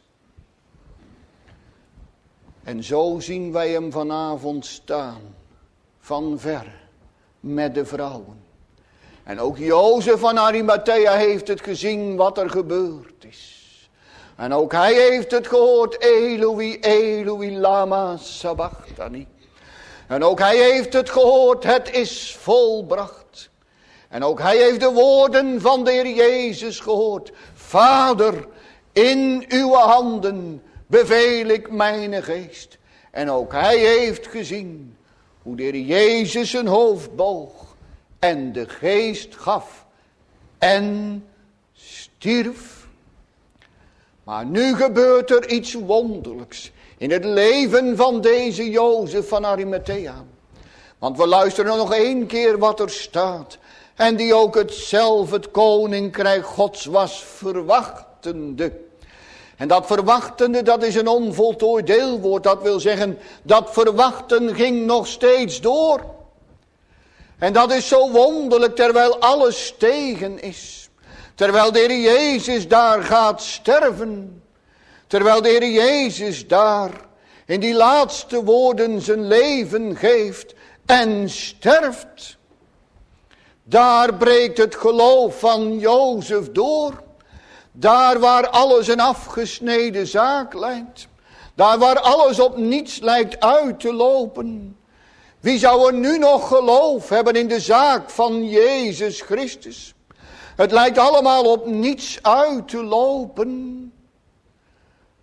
En zo zien wij hem vanavond staan. Van ver. Met de vrouwen. En ook Jozef van Arimathea heeft het gezien wat er gebeurd is. En ook hij heeft het gehoord. Eloi, Eloi, lama sabachthani. En ook hij heeft het gehoord, het is volbracht. En ook hij heeft de woorden van de Heer Jezus gehoord. Vader, in uw handen beveel ik mijn geest. En ook hij heeft gezien hoe de Heer Jezus zijn hoofd boog en de geest gaf en stierf. Maar nu gebeurt er iets wonderlijks in het leven van deze Jozef van Arimathea. Want we luisteren nog één keer wat er staat. En die ook het zelf het koninkrijk Gods was verwachtende. En dat verwachtende, dat is een onvoltooid deelwoord. Dat wil zeggen, dat verwachten ging nog steeds door. En dat is zo wonderlijk terwijl alles tegen is. Terwijl de Heer Jezus daar gaat sterven. Terwijl de Heer Jezus daar in die laatste woorden zijn leven geeft en sterft. Daar breekt het geloof van Jozef door. Daar waar alles een afgesneden zaak lijkt. Daar waar alles op niets lijkt uit te lopen. Wie zou er nu nog geloof hebben in de zaak van Jezus Christus? Het lijkt allemaal op niets uit te lopen.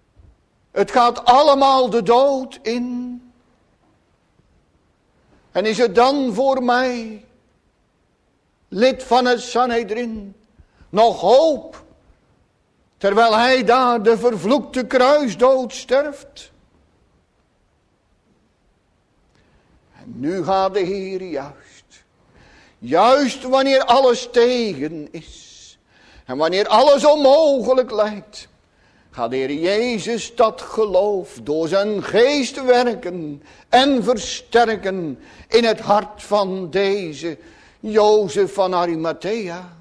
Het gaat allemaal de dood in. En is het dan voor mij, lid van het Sanhedrin, nog hoop, terwijl hij daar de vervloekte kruisdood sterft? En nu gaat de Heer juist, juist wanneer alles tegen is, en wanneer alles onmogelijk lijkt, gaat de Heer Jezus dat geloof door zijn geest werken en versterken in het hart van deze Jozef van Arimathea.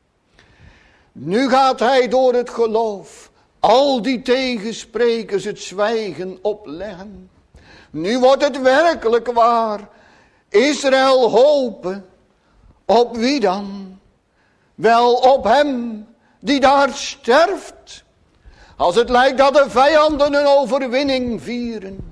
Nu gaat hij door het geloof al die tegensprekers het zwijgen opleggen. Nu wordt het werkelijk waar. Israël hopen. Op wie dan? Wel op hem die daar sterft. Als het lijkt dat de vijanden een overwinning vieren.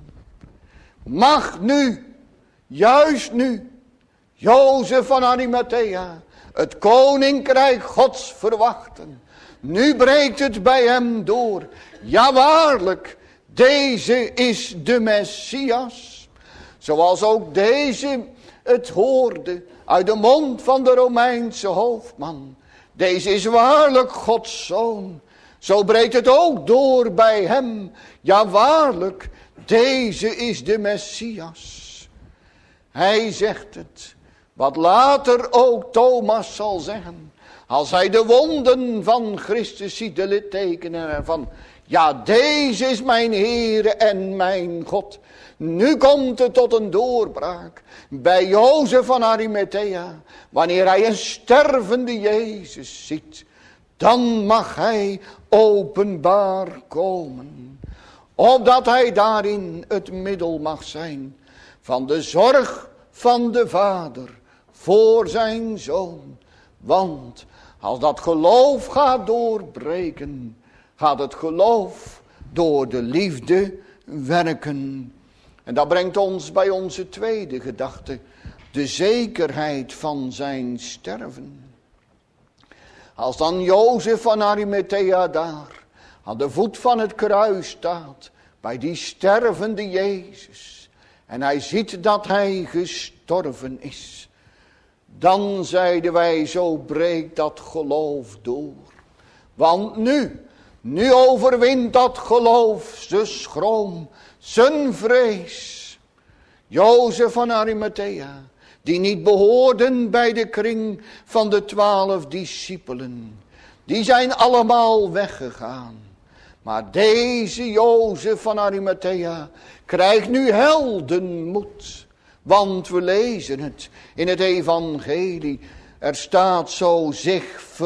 Mag nu, juist nu, Jozef van Arimathea het koninkrijk Gods verwachten. Nu breekt het bij hem door. Ja waarlijk, deze is de Messias. Zoals ook deze het hoorde uit de mond van de Romeinse hoofdman. Deze is waarlijk Gods zoon. Zo breekt het ook door bij hem. Ja waarlijk, deze is de Messias. Hij zegt het. Wat later ook Thomas zal zeggen. Als hij de wonden van Christus ziet, de littekenen ervan. Ja, deze is mijn Heere en mijn God. Nu komt het tot een doorbraak. Bij Jozef van Arimathea. Wanneer hij een stervende Jezus ziet. Dan mag hij openbaar komen. Opdat hij daarin het middel mag zijn. Van de zorg van de Vader. Voor zijn zoon. Want als dat geloof gaat doorbreken. Gaat het geloof door de liefde werken. En dat brengt ons bij onze tweede gedachte. De zekerheid van zijn sterven. Als dan Jozef van Arimathea daar aan de voet van het kruis staat. Bij die stervende Jezus. En hij ziet dat hij gestorven is. Dan zeiden wij, zo breekt dat geloof door. Want nu, nu overwint dat geloof zijn schroom, zijn vrees. Jozef van Arimathea, die niet behoorden bij de kring van de twaalf discipelen. Die zijn allemaal weggegaan. Maar deze Jozef van Arimathea krijgt nu heldenmoed. Want we lezen het in het evangelie. Er staat zo zich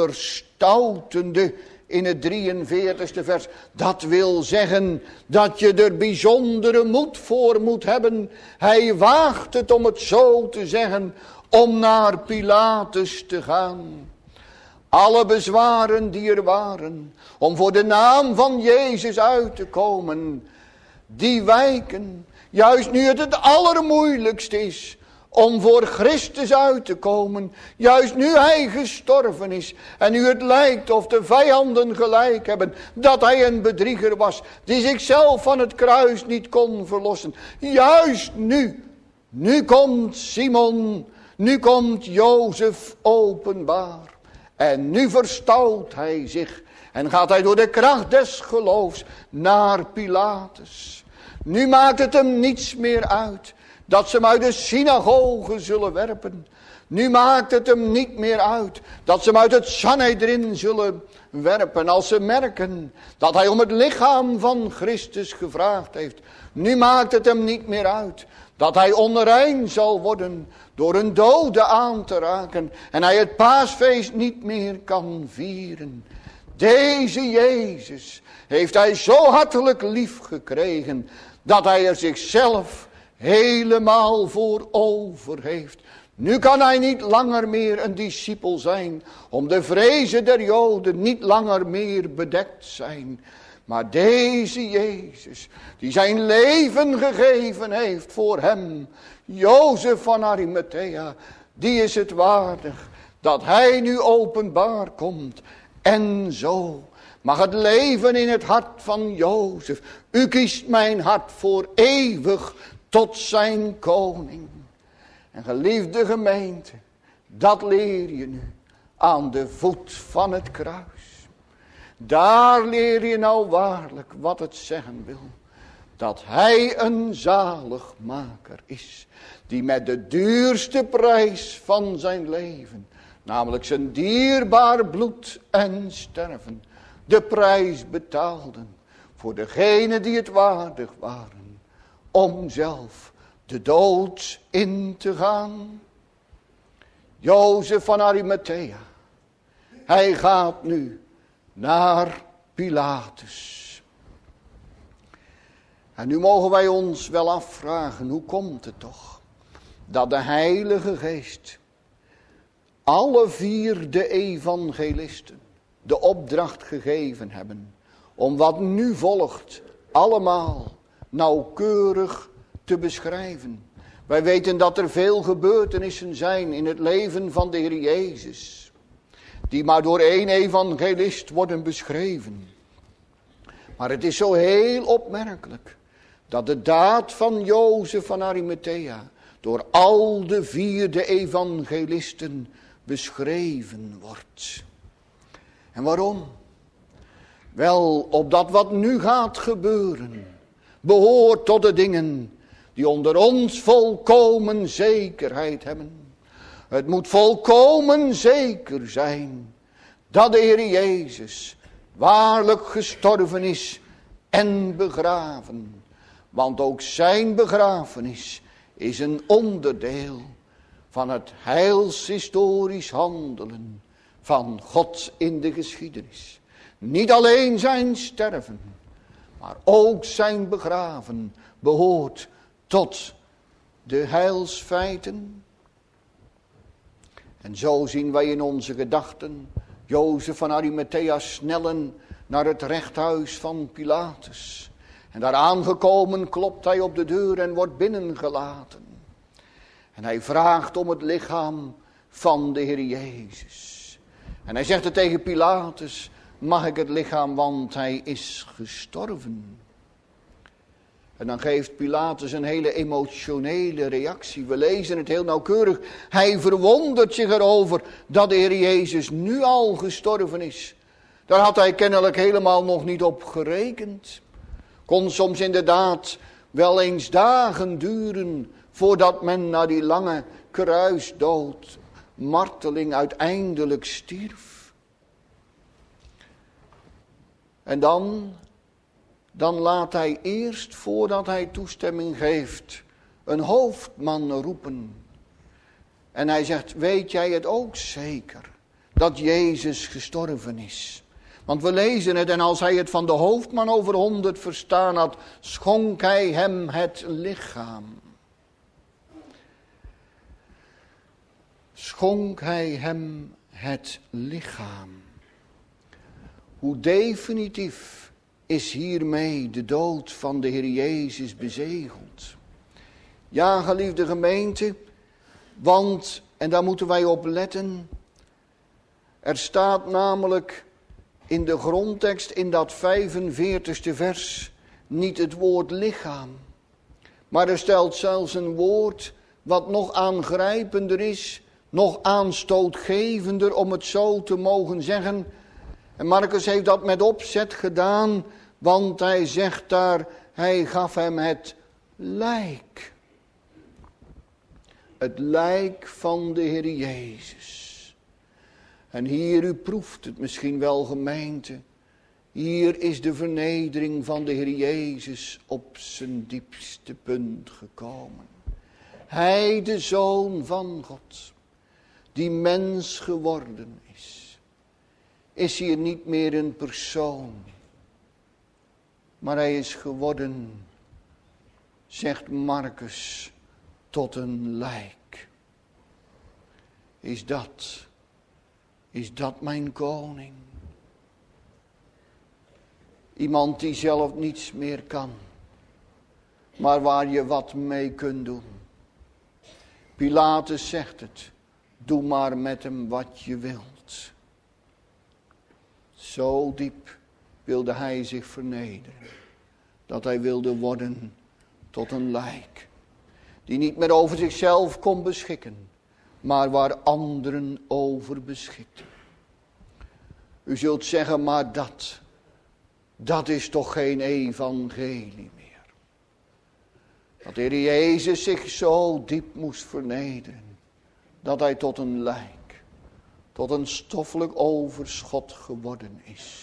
verstoutende in het drieënveertigste vers. Dat wil zeggen dat je er bijzondere moed voor moet hebben. Hij waagt het, om het zo te zeggen, om naar Pilatus te gaan. Alle bezwaren die er waren om voor de naam van Jezus uit te komen, die wijken. Juist nu het het allermoeilijkst is om voor Christus uit te komen. Juist nu hij gestorven is. En nu het lijkt of de vijanden gelijk hebben. Dat hij een bedrieger was. Die zichzelf van het kruis niet kon verlossen. Juist nu. Nu komt Simon. Nu komt Jozef openbaar. En nu verstout hij zich. En gaat hij door de kracht des geloofs naar Pilatus. Nu maakt het hem niets meer uit dat ze hem uit de synagoge zullen werpen. Nu maakt het hem niet meer uit dat ze hem uit het Sanhedrin zullen werpen. Als ze merken dat hij om het lichaam van Christus gevraagd heeft. Nu maakt het hem niet meer uit dat hij onrein zal worden door een dode aan te raken. En hij het paasfeest niet meer kan vieren. Deze Jezus heeft hij zo hartelijk lief gekregen dat hij er zichzelf helemaal voor over heeft. Nu kan hij niet langer meer een discipel zijn. Om de vrezen der Joden niet langer meer bedekt zijn. Maar deze Jezus, die zijn leven gegeven heeft voor hem. Jozef van Arimathea, die is het waardig dat hij nu openbaar komt. En zo mag het leven in het hart van Jozef. U kiest mijn hart voor eeuwig tot zijn koning. En geliefde gemeente, dat leer je nu aan de voet van het kruis. Daar leer je nou waarlijk wat het zeggen wil. Dat hij een zaligmaker is. Die met de duurste prijs van zijn leven, namelijk zijn dierbaar bloed en sterven, de prijs betaalden voor degenen die het waardig waren om zelf de dood in te gaan. Jozef van Arimathea, hij gaat nu naar Pilatus. En nu mogen wij ons wel afvragen, hoe komt het toch dat de Heilige Geest alle vier de evangelisten de opdracht gegeven hebben om wat nu volgt allemaal nauwkeurig te beschrijven. Wij weten dat er veel gebeurtenissen zijn in het leven van de Heer Jezus, die maar door één evangelist worden beschreven. Maar het is zo heel opmerkelijk dat de daad van Jozef van Arimathea door al de vier de evangelisten beschreven wordt. En waarom? Wel, opdat wat nu gaat gebeuren behoort tot de dingen die onder ons volkomen zekerheid hebben. Het moet volkomen zeker zijn dat de Heer Jezus waarlijk gestorven is en begraven. Want ook zijn begrafenis is een onderdeel van het heilshistorisch handelen van God in de geschiedenis. Niet alleen zijn sterven, maar ook zijn begraven behoort tot de heilsfeiten. En zo zien wij in onze gedachten Jozef van Arimathea snellen naar het rechthuis van Pilatus. En daar aangekomen klopt hij op de deur en wordt binnengelaten. En hij vraagt om het lichaam van de Heer Jezus. En hij zegt het tegen Pilatus, mag ik het lichaam, want hij is gestorven. En dan geeft Pilatus een hele emotionele reactie. We lezen het heel nauwkeurig. Hij verwondert zich erover dat de Heer Jezus nu al gestorven is. Daar had hij kennelijk helemaal nog niet op gerekend. Kon soms inderdaad wel eens dagen duren voordat men na die lange kruisdood, marteling uiteindelijk stierf. En dan, dan laat hij eerst, voordat hij toestemming geeft, een hoofdman roepen. En hij zegt, weet jij het ook zeker, dat Jezus gestorven is? Want we lezen het, en als hij het van de hoofdman over honderd verstaan had, schonk hij hem het lichaam. Schonk hij hem het lichaam. Hoe definitief is hiermee de dood van de Heer Jezus bezegeld. Ja, geliefde gemeente, want, en daar moeten wij op letten, er staat namelijk in de grondtekst, in dat vijfenveertigste vers, niet het woord lichaam. Maar er stelt zelfs een woord wat nog aangrijpender is, nog aanstootgevender om het zo te mogen zeggen. En Marcus heeft dat met opzet gedaan, want hij zegt daar, hij gaf hem het lijk. Het lijk van de Heer Jezus. En hier, u proeft het misschien wel, gemeente. Hier is de vernedering van de Heer Jezus op zijn diepste punt gekomen. Hij, de Zoon van God, die mens geworden is, is hier niet meer een persoon. Maar hij is geworden, zegt Marcus, tot een lijk. Is dat... Is dat mijn koning? Iemand die zelf niets meer kan, maar waar je wat mee kunt doen. Pilatus zegt het, doe maar met hem wat je wilt. Zo diep wilde hij zich vernederen. Dat hij wilde worden tot een lijk. Die niet meer over zichzelf kon beschikken. Maar waar anderen over beschikten. U zult zeggen, maar dat, dat is toch geen evangelie meer. Dat de Heer Jezus zich zo diep moest vernederen. Dat hij tot een lijk, tot een stoffelijk overschot geworden is.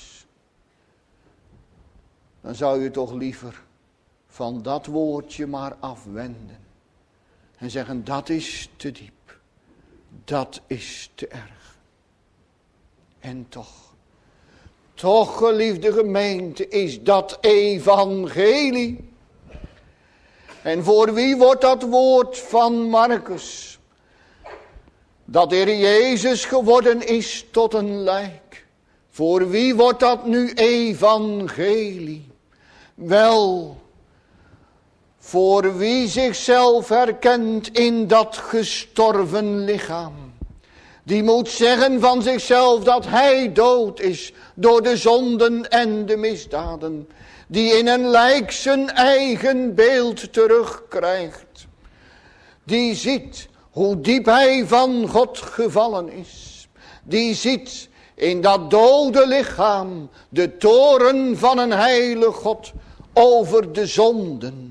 Dan zou je toch liever van dat woordje maar afwenden. En zeggen, dat is te diep. Dat is te erg. En toch, toch geliefde gemeente, is dat evangelie. En voor wie wordt dat woord van Marcus, dat de Heer Jezus geworden is tot een lijk. Voor wie wordt dat nu evangelie? Wel, voor wie zichzelf herkent in dat gestorven lichaam. Die moet zeggen van zichzelf dat hij dood is door de zonden en de misdaden. Die in een lijk zijn eigen beeld terugkrijgt. Die ziet hoe diep hij van God gevallen is. Die ziet in dat dode lichaam de toorn van een heilige God over de zonden.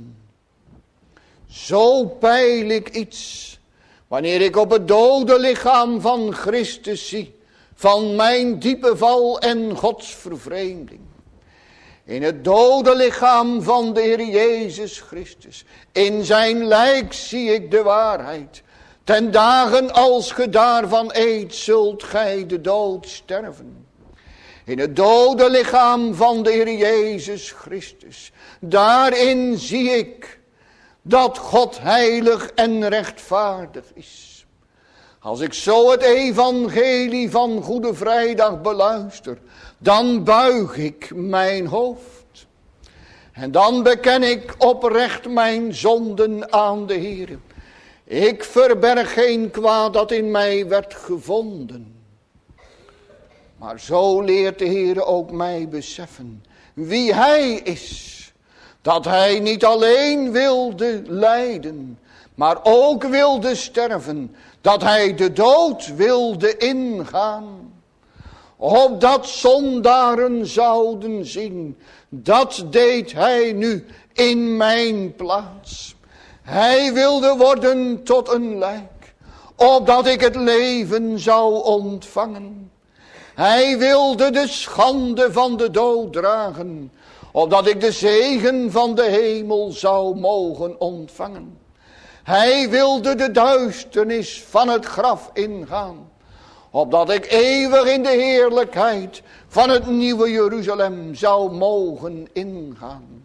Zo peil ik iets, wanneer ik op het dode lichaam van Christus zie, van mijn diepe val en Gods vervreemding. In het dode lichaam van de Heer Jezus Christus, in zijn lijk zie ik de waarheid. Ten dagen als ge daarvan eet, zult gij de dood sterven. In het dode lichaam van de Heer Jezus Christus, daarin zie ik dat God heilig en rechtvaardig is. Als ik zo het evangelie van Goede Vrijdag beluister, dan buig ik mijn hoofd. En dan beken ik oprecht mijn zonden aan de Heer. Ik verberg geen kwaad dat in mij werd gevonden. Maar zo leert de Heer ook mij beseffen wie Hij is. Dat Hij niet alleen wilde lijden, maar ook wilde sterven. Dat Hij de dood wilde ingaan. Opdat zondaren zouden zien. Dat deed Hij nu in mijn plaats. Hij wilde worden tot een lijk. Opdat ik het leven zou ontvangen. Hij wilde de schande van de dood dragen. Opdat ik de zegen van de hemel zou mogen ontvangen. Hij wilde de duisternis van het graf ingaan. Opdat ik eeuwig in de heerlijkheid van het nieuwe Jeruzalem zou mogen ingaan.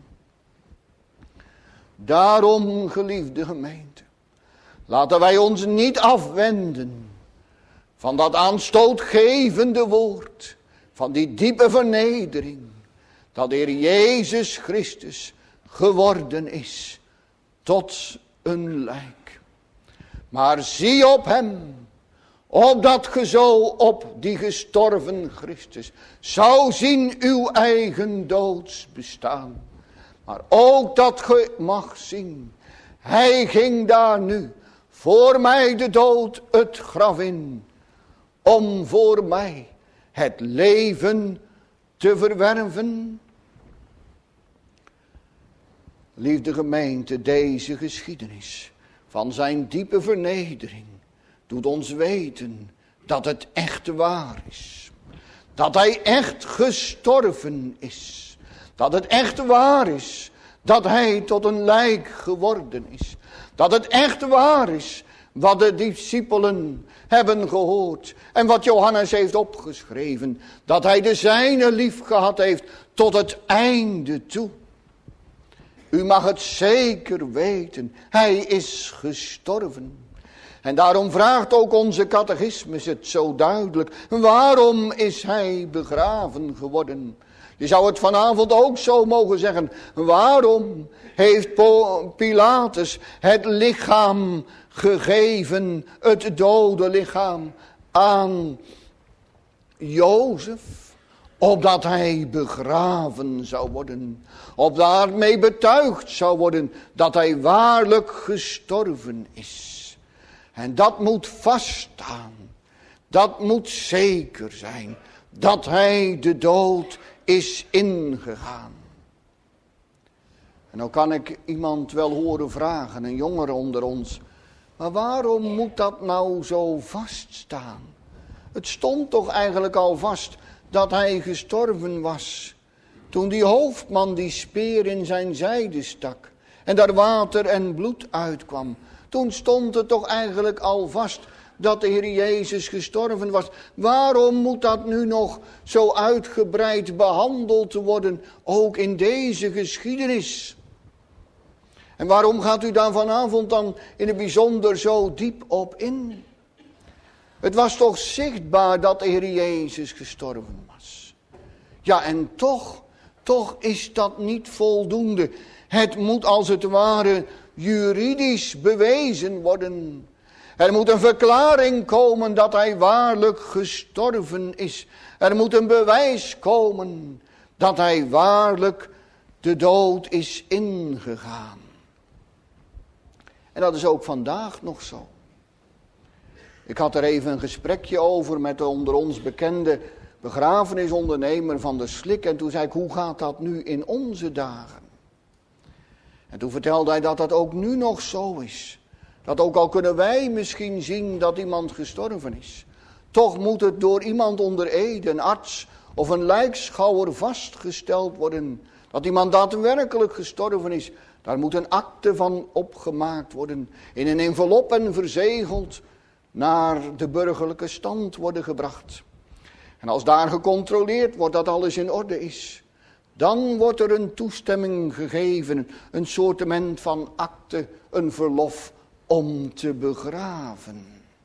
Daarom, geliefde gemeente, laten wij ons niet afwenden van dat aanstootgevende woord, van die diepe vernedering, dat de Heer Jezus Christus geworden is tot een lijk. Maar zie op hem, opdat ge zo op die gestorven Christus zou zien uw eigen doodsbestaan. Maar ook dat ge mag zien, hij ging daar nu voor mij de dood het graf in, om voor mij het leven te verwerven. Liefde gemeente, deze geschiedenis van zijn diepe vernedering doet ons weten dat het echt waar is. Dat hij echt gestorven is. Dat het echt waar is dat hij tot een lijk geworden is. Dat het echt waar is wat de discipelen hebben gehoord. En wat Johannes heeft opgeschreven. Dat hij de zijne lief gehad heeft tot het einde toe. U mag het zeker weten. Hij is gestorven. En daarom vraagt ook onze catechismus het zo duidelijk. Waarom is hij begraven geworden? Je zou het vanavond ook zo mogen zeggen. Waarom heeft Pilatus het lichaam gegeven, het dode lichaam, aan Jozef? opdat hij begraven zou worden, opdat daarmee betuigd zou worden dat hij waarlijk gestorven is. En dat moet vaststaan, dat moet zeker zijn, dat hij de dood is ingegaan. En dan kan ik iemand wel horen vragen, een jongere onder ons, maar waarom moet dat nou zo vaststaan? Het stond toch eigenlijk al vast dat hij gestorven was. Toen die hoofdman die speer in zijn zijde stak en daar water en bloed uitkwam. Toen stond het toch eigenlijk al vast dat de Heer Jezus gestorven was. Waarom moet dat nu nog zo uitgebreid behandeld worden, ook in deze geschiedenis? En waarom gaat u daar vanavond dan in het bijzonder zo diep op in? Het was toch zichtbaar dat de Heer Jezus gestorven was. Ja, en toch, toch is dat niet voldoende. Het moet als het ware juridisch bewezen worden. Er moet een verklaring komen dat hij waarlijk gestorven is. Er moet een bewijs komen dat hij waarlijk de dood is ingegaan. En dat is ook vandaag nog zo. Ik had er even een gesprekje over met de onder ons bekende begrafenisondernemer van de Slik. En toen zei ik, hoe gaat dat nu in onze dagen? En toen vertelde hij dat dat ook nu nog zo is. Dat ook al kunnen wij misschien zien dat iemand gestorven is. Toch moet het door iemand onder ede, een arts of een lijkschouwer vastgesteld worden. Dat iemand daadwerkelijk gestorven is. Daar moet een akte van opgemaakt worden. In een envelop en verzegeld naar de burgerlijke stand worden gebracht. En als daar gecontroleerd wordt dat alles in orde is, dan wordt er een toestemming gegeven, een soortement van akte, een verlof om te begraven.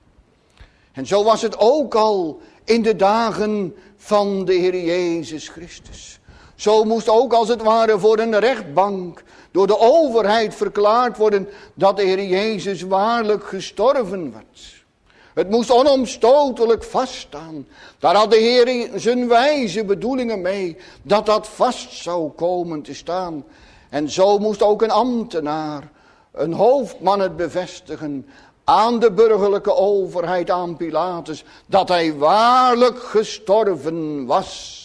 En zo was het ook al in de dagen van de Heer Jezus Christus. Zo moest ook als het ware voor een rechtbank door de overheid verklaard worden dat de Heer Jezus waarlijk gestorven werd. Het moest onomstotelijk vaststaan. Daar had de Heer zijn wijze bedoelingen mee, dat dat vast zou komen te staan. En zo moest ook een ambtenaar, een hoofdman het bevestigen aan de burgerlijke overheid, aan Pilatus, dat hij waarlijk gestorven was.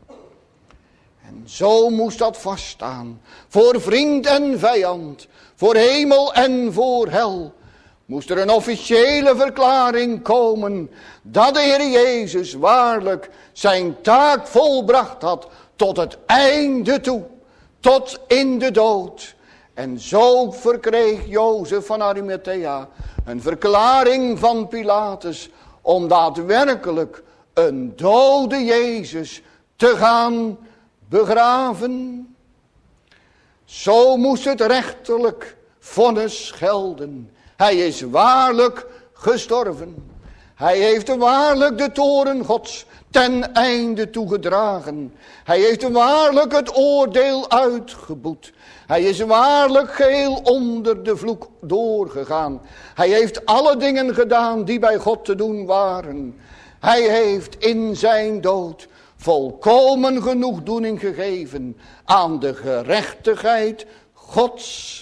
En zo moest dat vaststaan, voor vriend en vijand, voor hemel en voor hel. Moest er een officiële verklaring komen dat de Heer Jezus waarlijk zijn taak volbracht had tot het einde toe, tot in de dood. En zo verkreeg Jozef van Arimathea een verklaring van Pilatus om daadwerkelijk een dode Jezus te gaan begraven. Zo moest het rechterlijk vonnis gelden. Hij is waarlijk gestorven. Hij heeft waarlijk de toorn Gods ten einde toegedragen. Hij heeft waarlijk het oordeel uitgeboet. Hij is waarlijk geheel onder de vloek doorgegaan. Hij heeft alle dingen gedaan die bij God te doen waren. Hij heeft in zijn dood volkomen genoegdoening gegeven aan de gerechtigheid Gods.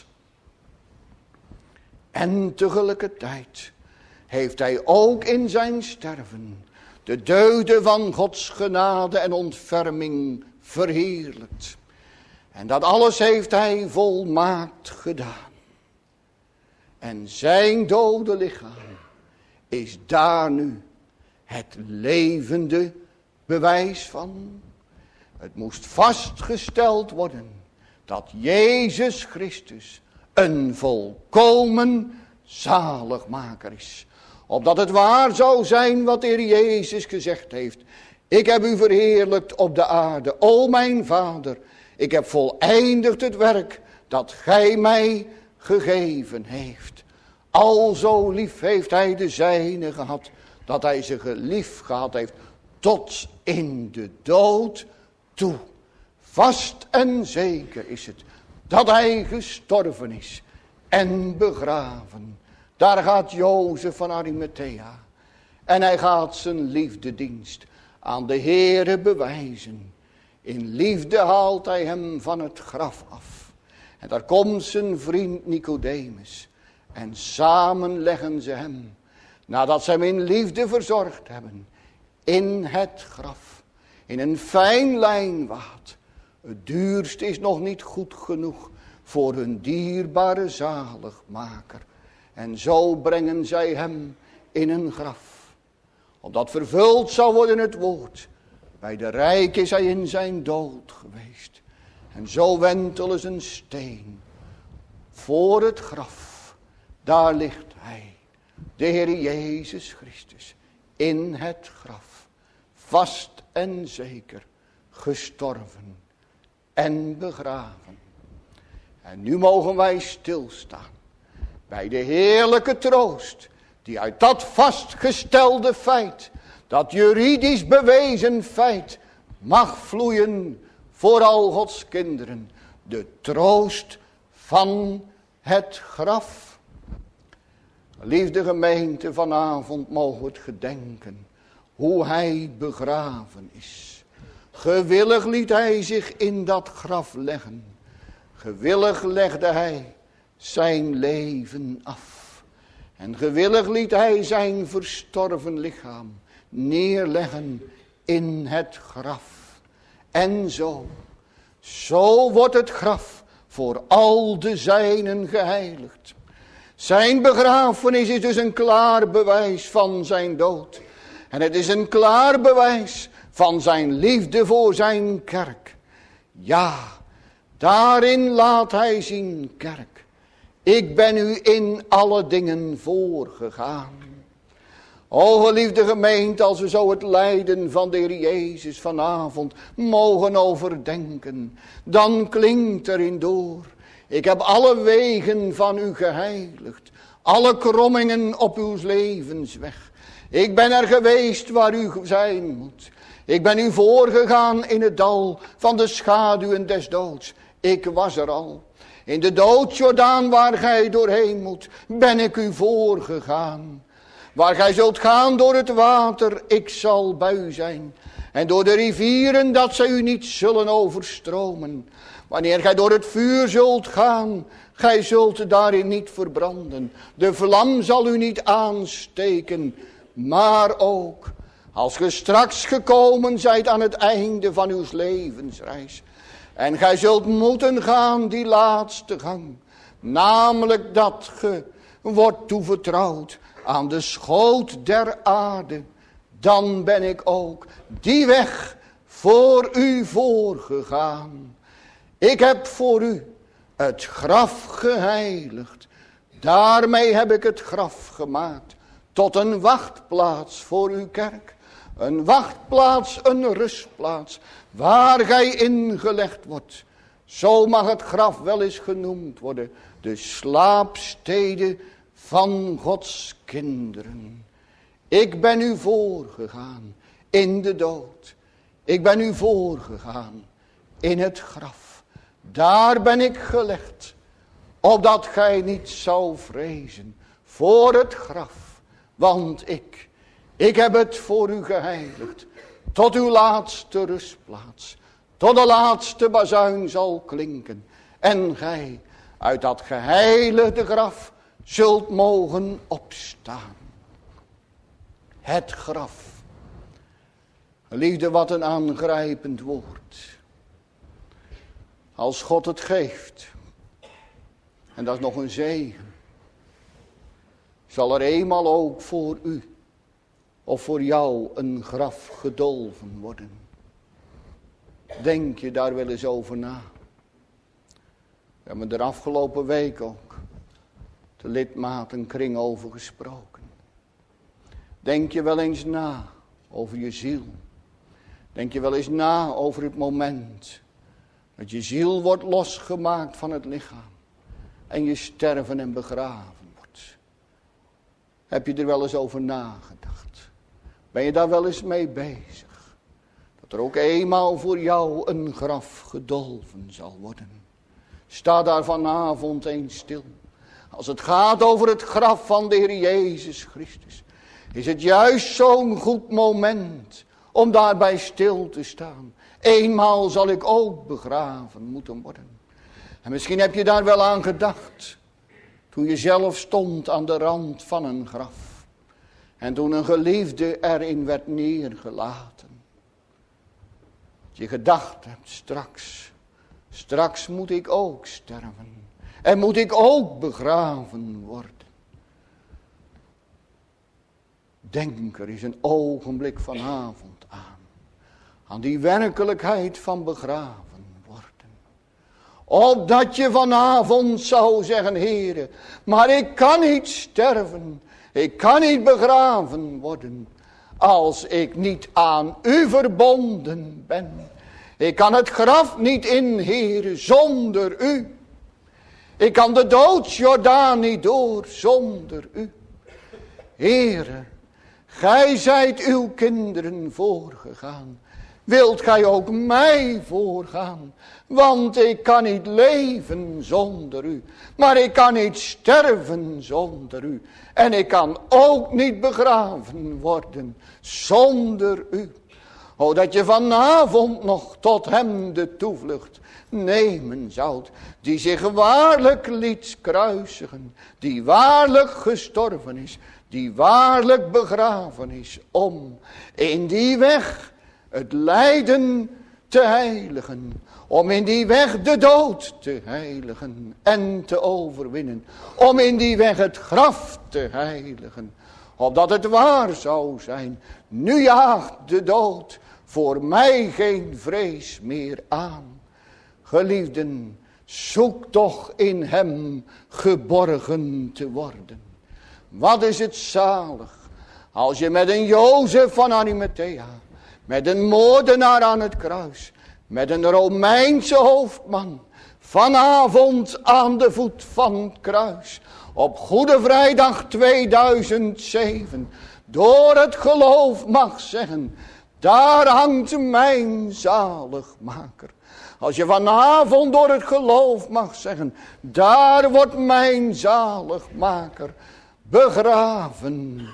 En tegelijkertijd heeft hij ook in zijn sterven de deugden van Gods genade en ontferming verheerlijkt. En dat alles heeft hij volmaakt gedaan. En zijn dode lichaam is daar nu het levende bewijs van. Het moest vastgesteld worden dat Jezus Christus een volkomen zaligmaker is. Opdat het waar zou zijn wat de Heer Jezus gezegd heeft. Ik heb u verheerlijkt op de aarde, o mijn Vader. Ik heb voleindigd het werk dat gij mij gegeven heeft. Alzo lief heeft hij de zijne gehad, dat hij ze lief gehad heeft tot in de dood toe. Vast en zeker is het dat hij gestorven is en begraven. Daar gaat Jozef van Arimathea. En hij gaat zijn liefdedienst aan de Heere bewijzen. In liefde haalt hij hem van het graf af. En daar komt zijn vriend Nicodemus. En samen leggen ze hem, nadat ze hem in liefde verzorgd hebben, in het graf. In een fijn lijnwaad. Het duurste is nog niet goed genoeg voor hun dierbare zaligmaker. En zo brengen zij hem in een graf. Opdat vervuld zou worden het woord. Bij de rijk is hij in zijn dood geweest. En zo wentelen ze een steen voor het graf. Daar ligt hij, de Heer Jezus Christus, in het graf. Vast en zeker gestorven en begraven. En nu mogen wij stilstaan bij de heerlijke troost die uit dat vastgestelde feit, dat juridisch bewezen feit, mag vloeien voor al Gods kinderen. De troost van het graf. Liefde gemeente, vanavond mogen we het gedenken hoe hij begraven is. Gewillig liet hij zich in dat graf leggen. Gewillig legde hij zijn leven af. En gewillig liet hij zijn verstorven lichaam neerleggen in het graf. En zo, zo wordt het graf voor al de zijnen geheiligd. Zijn begrafenis is dus een klaar bewijs van zijn dood. En het is een klaar bewijs van zijn liefde voor zijn kerk. Ja, daarin laat hij zien, kerk. Ik ben u in alle dingen voorgegaan. O geliefde gemeente, als we zo het lijden van de Heer Jezus vanavond mogen overdenken, dan klinkt erin door: ik heb alle wegen van u geheiligd, alle krommingen op uw levensweg. Ik ben er geweest waar u zijn moet. Ik ben u voorgegaan in het dal van de schaduwen des doods. Ik was er al. In de doodjordaan waar gij doorheen moet, ben ik u voorgegaan. Waar gij zult gaan door het water, ik zal bij u zijn. En door de rivieren, dat zij u niet zullen overstromen. Wanneer gij door het vuur zult gaan, gij zult daarin niet verbranden. De vlam zal u niet aansteken. Maar ook, als ge straks gekomen zijt aan het einde van uw levensreis. En gij zult moeten gaan die laatste gang. Namelijk dat ge wordt toevertrouwd aan de schoot der aarde. Dan ben ik ook die weg voor u voorgegaan. Ik heb voor u het graf geheiligd. Daarmee heb ik het graf gemaakt tot een wachtplaats voor uw kerk. Een wachtplaats, een rustplaats, waar gij ingelegd wordt. Zo mag het graf wel eens genoemd worden. De slaapstede van Gods kinderen. Ik ben u voorgegaan in de dood. Ik ben u voorgegaan in het graf. Daar ben ik gelegd, opdat gij niet zou vrezen voor het graf. Want ik, ik heb het voor u geheiligd, tot uw laatste rustplaats, tot de laatste bazuin zal klinken. En gij uit dat geheiligde graf zult mogen opstaan. Het graf. Liefde, wat een aangrijpend woord. Als God het geeft, en dat is nog een zegen, zal er eenmaal ook voor u of voor jou een graf gedolven worden. Denk je daar wel eens over na? We hebben er afgelopen week ook de lidmatenkring over gesproken. Denk je wel eens na over je ziel? Denk je wel eens na over het moment dat je ziel wordt losgemaakt van het lichaam en je sterven en begraven wordt? Heb je er wel eens over nagedacht? Ben je daar wel eens mee bezig? Dat er ook eenmaal voor jou een graf gedolven zal worden. Sta daar vanavond eens stil. Als het gaat over het graf van de Heer Jezus Christus, is het juist zo'n goed moment om daarbij stil te staan Eenmaal zal ik ook begraven moeten worden. En misschien heb je daar wel aan gedacht. Toen je zelf stond aan de rand van een graf. En toen een geliefde erin werd neergelaten. Dat je gedacht hebt, straks, straks moet ik ook sterven. En moet ik ook begraven worden. Denk er eens een ogenblik vanavond aan. Aan die werkelijkheid van begraven worden. Opdat je vanavond zou zeggen, Heere, maar ik kan niet sterven. Ik kan niet begraven worden. Als ik niet aan u verbonden ben. Ik kan het graf niet in, Heere, zonder u. Ik kan de doodsjordaan niet door zonder u. Heere, gij zijt uw kinderen voorgegaan. Wilt gij ook mij voorgaan? Want ik kan niet leven zonder u. Maar ik kan niet sterven zonder u. En ik kan ook niet begraven worden zonder u. O, dat je vanavond nog tot hem de toevlucht nemen zoudt. Die zich waarlijk liet kruisigen. Die waarlijk gestorven is. Die waarlijk begraven is. Om in die weg het lijden te heiligen. Om in die weg de dood te heiligen en te overwinnen. Om in die weg het graf te heiligen. Opdat het waar zou zijn. Nu jaagt de dood voor mij geen vrees meer aan. Geliefden, zoek toch in hem geborgen te worden. Wat is het zalig als je met een Jozef van Arimathea, met een moordenaar aan het kruis, met een Romeinse hoofdman, vanavond aan de voet van het kruis, op Goede Vrijdag tweeduizend zeven, door het geloof mag zeggen, daar hangt mijn zaligmaker. Als je vanavond door het geloof mag zeggen, daar wordt mijn zaligmaker begraven.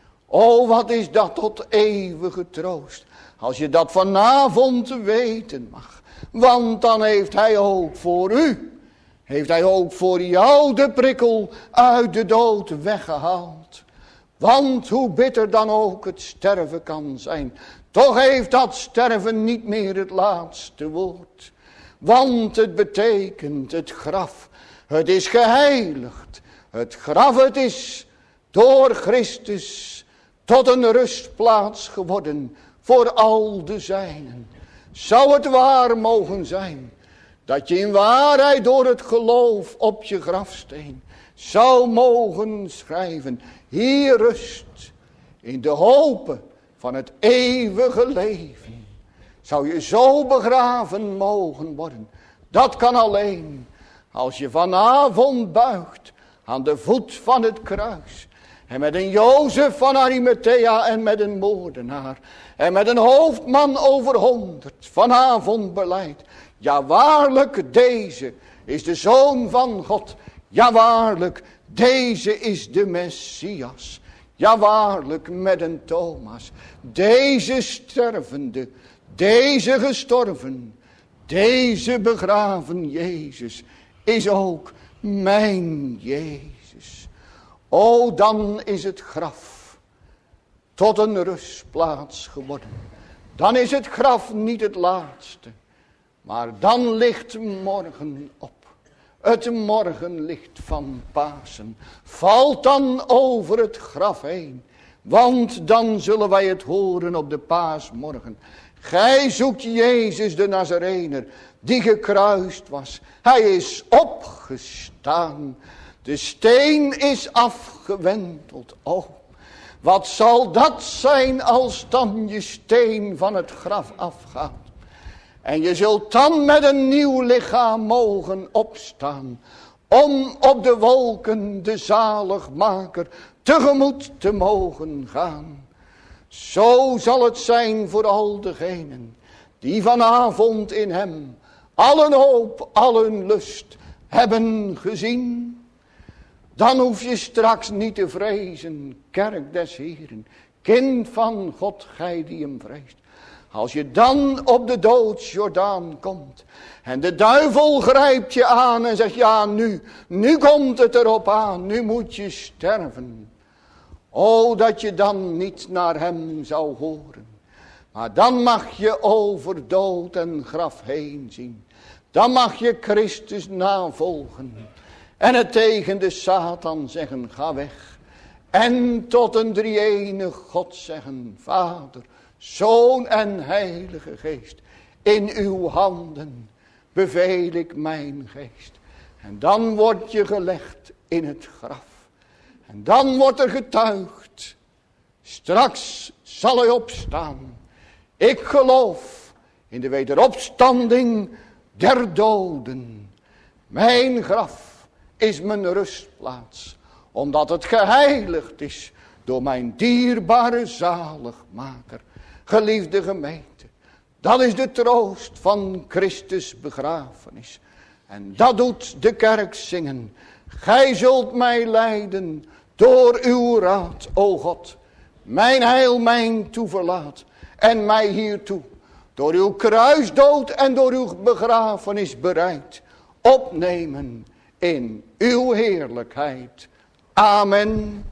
O, wat is dat tot eeuwige troost. Als je dat vanavond weten mag. Want dan heeft hij ook voor u, heeft hij ook voor jou de prikkel uit de dood weggehaald. Want hoe bitter dan ook het sterven kan zijn, toch heeft dat sterven niet meer het laatste woord. Want het betekent het graf, het is geheiligd. Het graf, het is door Christus tot een rustplaats geworden voor al de zijnen. Zou het waar mogen zijn dat je in waarheid door het geloof op je grafsteen zou mogen schrijven, hier rust in de hope van het eeuwige leven. Zou je zo begraven mogen worden. Dat kan alleen als je vanavond buigt aan de voet van het kruis. En met een Jozef van Arimathea en met een moordenaar. En met een hoofdman over honderd vanavond beleid. Ja waarlijk, deze is de Zoon van God. Ja waarlijk, deze is de Messias. Ja waarlijk, met een Thomas. Deze stervende, deze gestorven, deze begraven Jezus is ook mijn Jezus. O, dan is het graf tot een rustplaats geworden. Dan is het graf niet het laatste, maar dan ligt morgen op. Het morgenlicht van Pasen valt dan over het graf heen. Want dan zullen wij het horen op de paasmorgen. Gij zoekt Jezus de Nazarener, die gekruist was. Hij is opgestaan. De steen is afgewenteld. Oh, wat zal dat zijn als dan je steen van het graf afgaat. En je zult dan met een nieuw lichaam mogen opstaan. Om op de wolken de zaligmaker tegemoet te mogen gaan. Zo zal het zijn voor al degenen die vanavond in hem allen hoop, allen lust hebben gezien. Dan hoef je straks niet te vrezen, kerk des Heren, kind van God, gij die hem vreest. Als je dan op de doodsjordaan komt. En de duivel grijpt je aan en zegt, ja nu, nu komt het erop aan, nu moet je sterven. O, dat je dan niet naar hem zou horen. Maar dan mag je over dood en graf heen zien. Dan mag je Christus navolgen. En het tegen de Satan zeggen, ga weg. En tot een drie-enige God zeggen, Vader, Zoon en Heilige Geest. In uw handen beveel ik mijn geest. En dan word je gelegd in het graf. En dan wordt er getuigd. Straks zal hij opstaan. Ik geloof in de wederopstanding der doden. Mijn graf is mijn rustplaats. Omdat het geheiligd is door mijn dierbare zaligmaker. Geliefde gemeente. Dat is de troost van Christus begrafenis. En dat doet de kerk zingen. Gij zult mij leiden door uw raad, o God. Mijn heil, mijn toeverlaat. En mij hiertoe door uw kruisdood en door uw begrafenis bereid opnemen in uw heerlijkheid. Amen.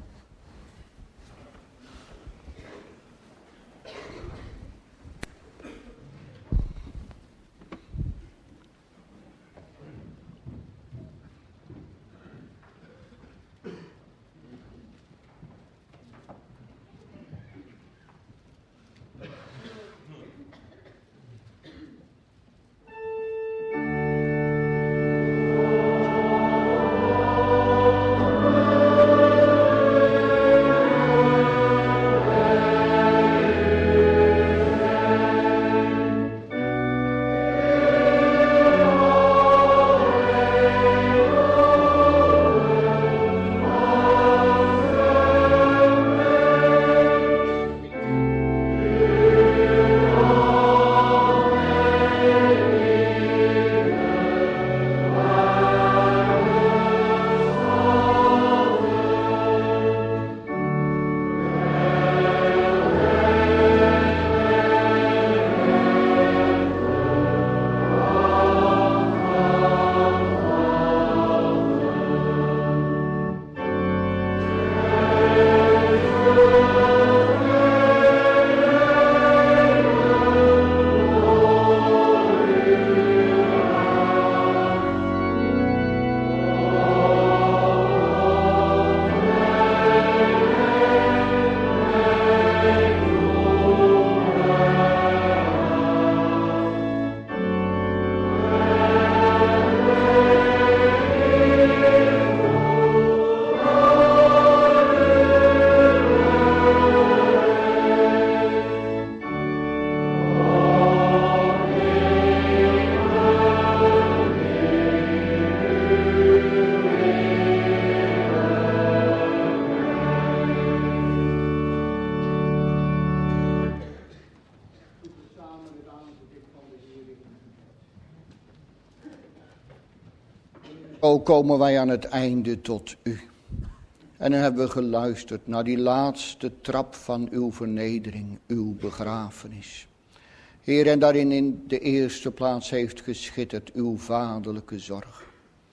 Zo komen wij aan het einde tot u. En dan hebben we geluisterd naar die laatste trap van uw vernedering, uw begrafenis. Heer, en daarin in de eerste plaats heeft geschitterd uw vaderlijke zorg.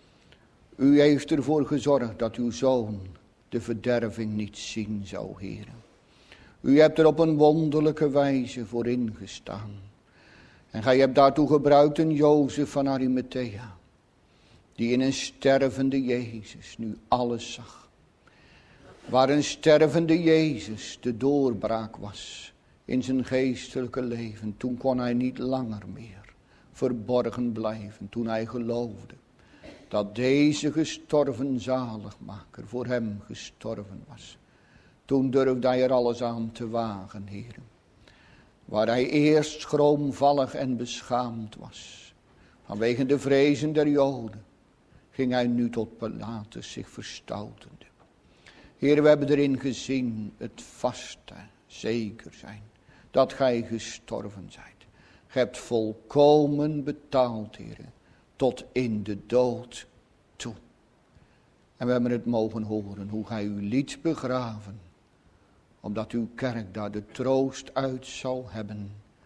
U heeft ervoor gezorgd dat uw zoon de verderving niet zien zou, Heer. U hebt er op een wonderlijke wijze voor ingestaan. En gij hebt daartoe gebruikt een Jozef van Arimathea, die in een stervende Jezus nu alles zag. Waar een stervende Jezus de doorbraak was in zijn geestelijke leven. Toen kon hij niet langer meer verborgen blijven. Toen hij geloofde dat deze gestorven zaligmaker voor hem gestorven was. Toen durfde hij er alles aan te wagen, Heer. Waar hij eerst schroomvallig en beschaamd was, vanwege de vrezen der Joden, ging hij nu tot Pilatus zich verstoutende. Heer, we hebben erin gezien het vaste, zeker zijn, dat gij gestorven zijt. Gij hebt volkomen betaald, Heer, tot in de dood toe. En we hebben het mogen horen hoe gij u liet begraven, omdat uw kerk daar de troost uit zal hebben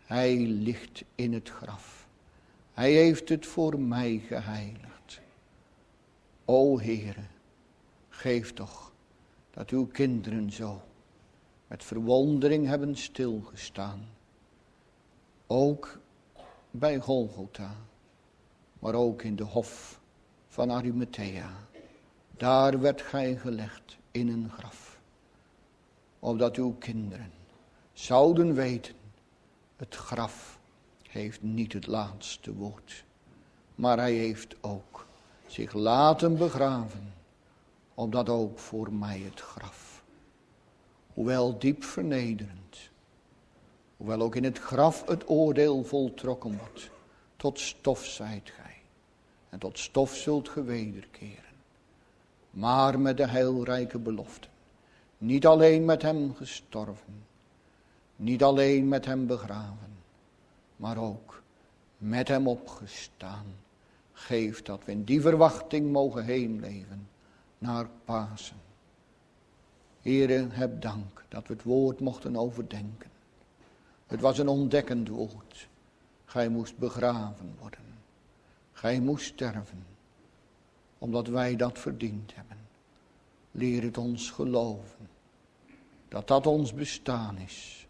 Hij ligt in het graf. Hij heeft het voor mij geheiligd. O Heere, geef toch dat uw kinderen zo met verwondering hebben stilgestaan. Ook bij Golgotha, maar ook in de hof van Arimathea. Daar werd gij gelegd in een graf. Opdat uw kinderen zouden weten, het graf heeft niet het laatste woord. Maar hij heeft ook zich laten begraven, opdat ook voor mij het graf, hoewel diep vernederend, hoewel ook in het graf het oordeel voltrokken wordt, tot stof zijt gij en tot stof zult ge wederkeren. Maar met de heilrijke belofte, niet alleen met hem gestorven, niet alleen met hem begraven, maar ook met hem opgestaan. Geef dat we in die verwachting mogen heenleven naar Pasen. Heere, heb dank dat we het woord mochten overdenken. Het was een ontdekkend woord. Gij moest begraven worden. Gij moest sterven, omdat wij dat verdiend hebben. Leer het ons geloven, dat dat ons bestaan is.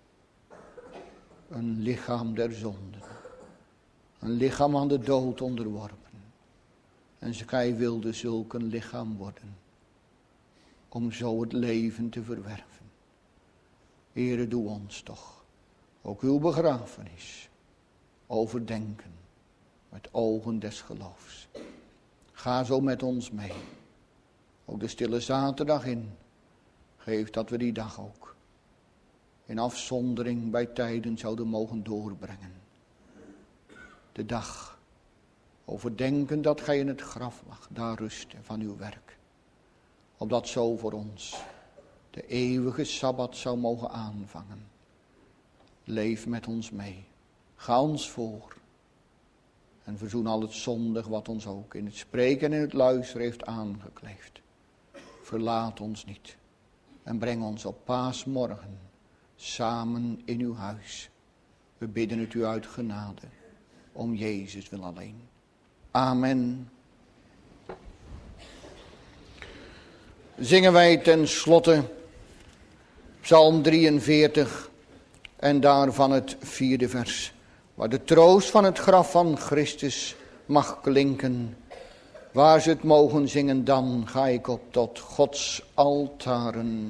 Een lichaam der zonden. Een lichaam aan de dood onderworpen. En gij wilde zulk een lichaam worden, om zo het leven te verwerven. Heere, doe ons toch ook uw begrafenis overdenken met ogen des geloofs. Ga zo met ons mee. Ook de stille zaterdag in. Geef dat we die dag ook in afzondering bij tijden zouden mogen doorbrengen. De dag overdenken dat gij in het graf lag, daar rusten van uw werk. Opdat zo voor ons de eeuwige Sabbat zou mogen aanvangen. Leef met ons mee. Ga ons voor. En verzoen al het zondig wat ons ook in het spreken en in het luisteren heeft aangekleefd. Verlaat ons niet. En breng ons op Paasmorgen samen in uw huis. We bidden het u uit genade. Om Jezus wil alleen. Amen. Zingen wij ten slotte Psalm drieënveertig en daarvan het vierde vers. Waar de troost van het graf van Christus mag klinken. Waar ze het mogen zingen, dan ga ik op tot Gods altaren.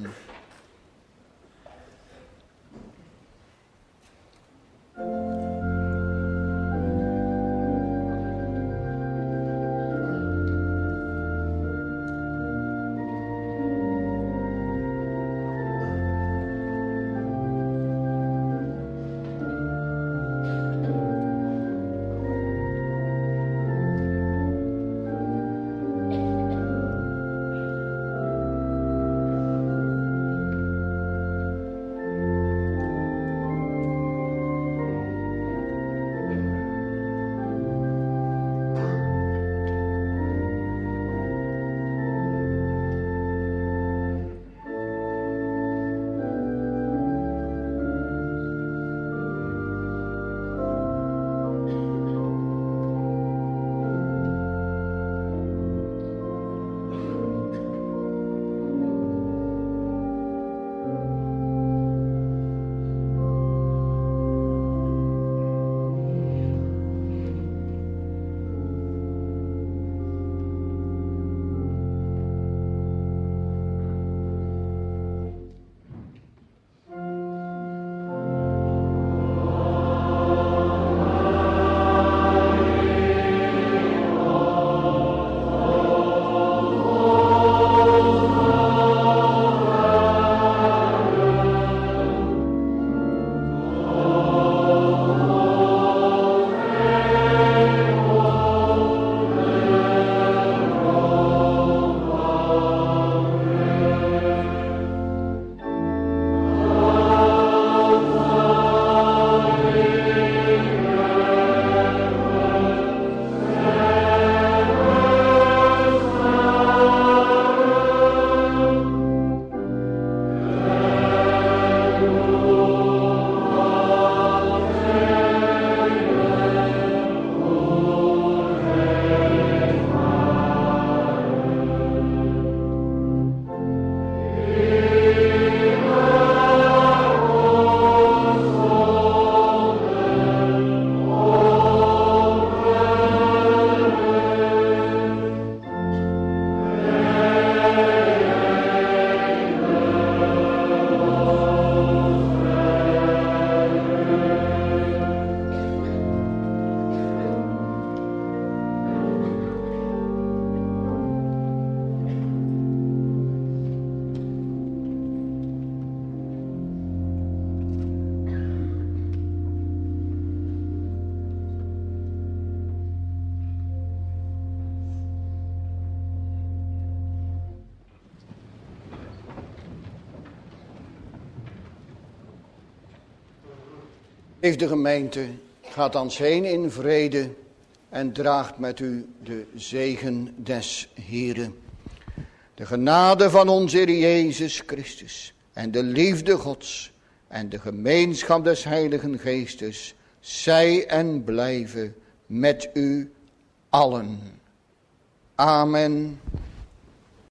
De gemeente gaat thans heen in vrede en draagt met u de zegen des Heeren. De genade van onze Heer Jezus Christus en de liefde Gods en de gemeenschap des Heiligen Geestes zij en blijven met u allen. Amen.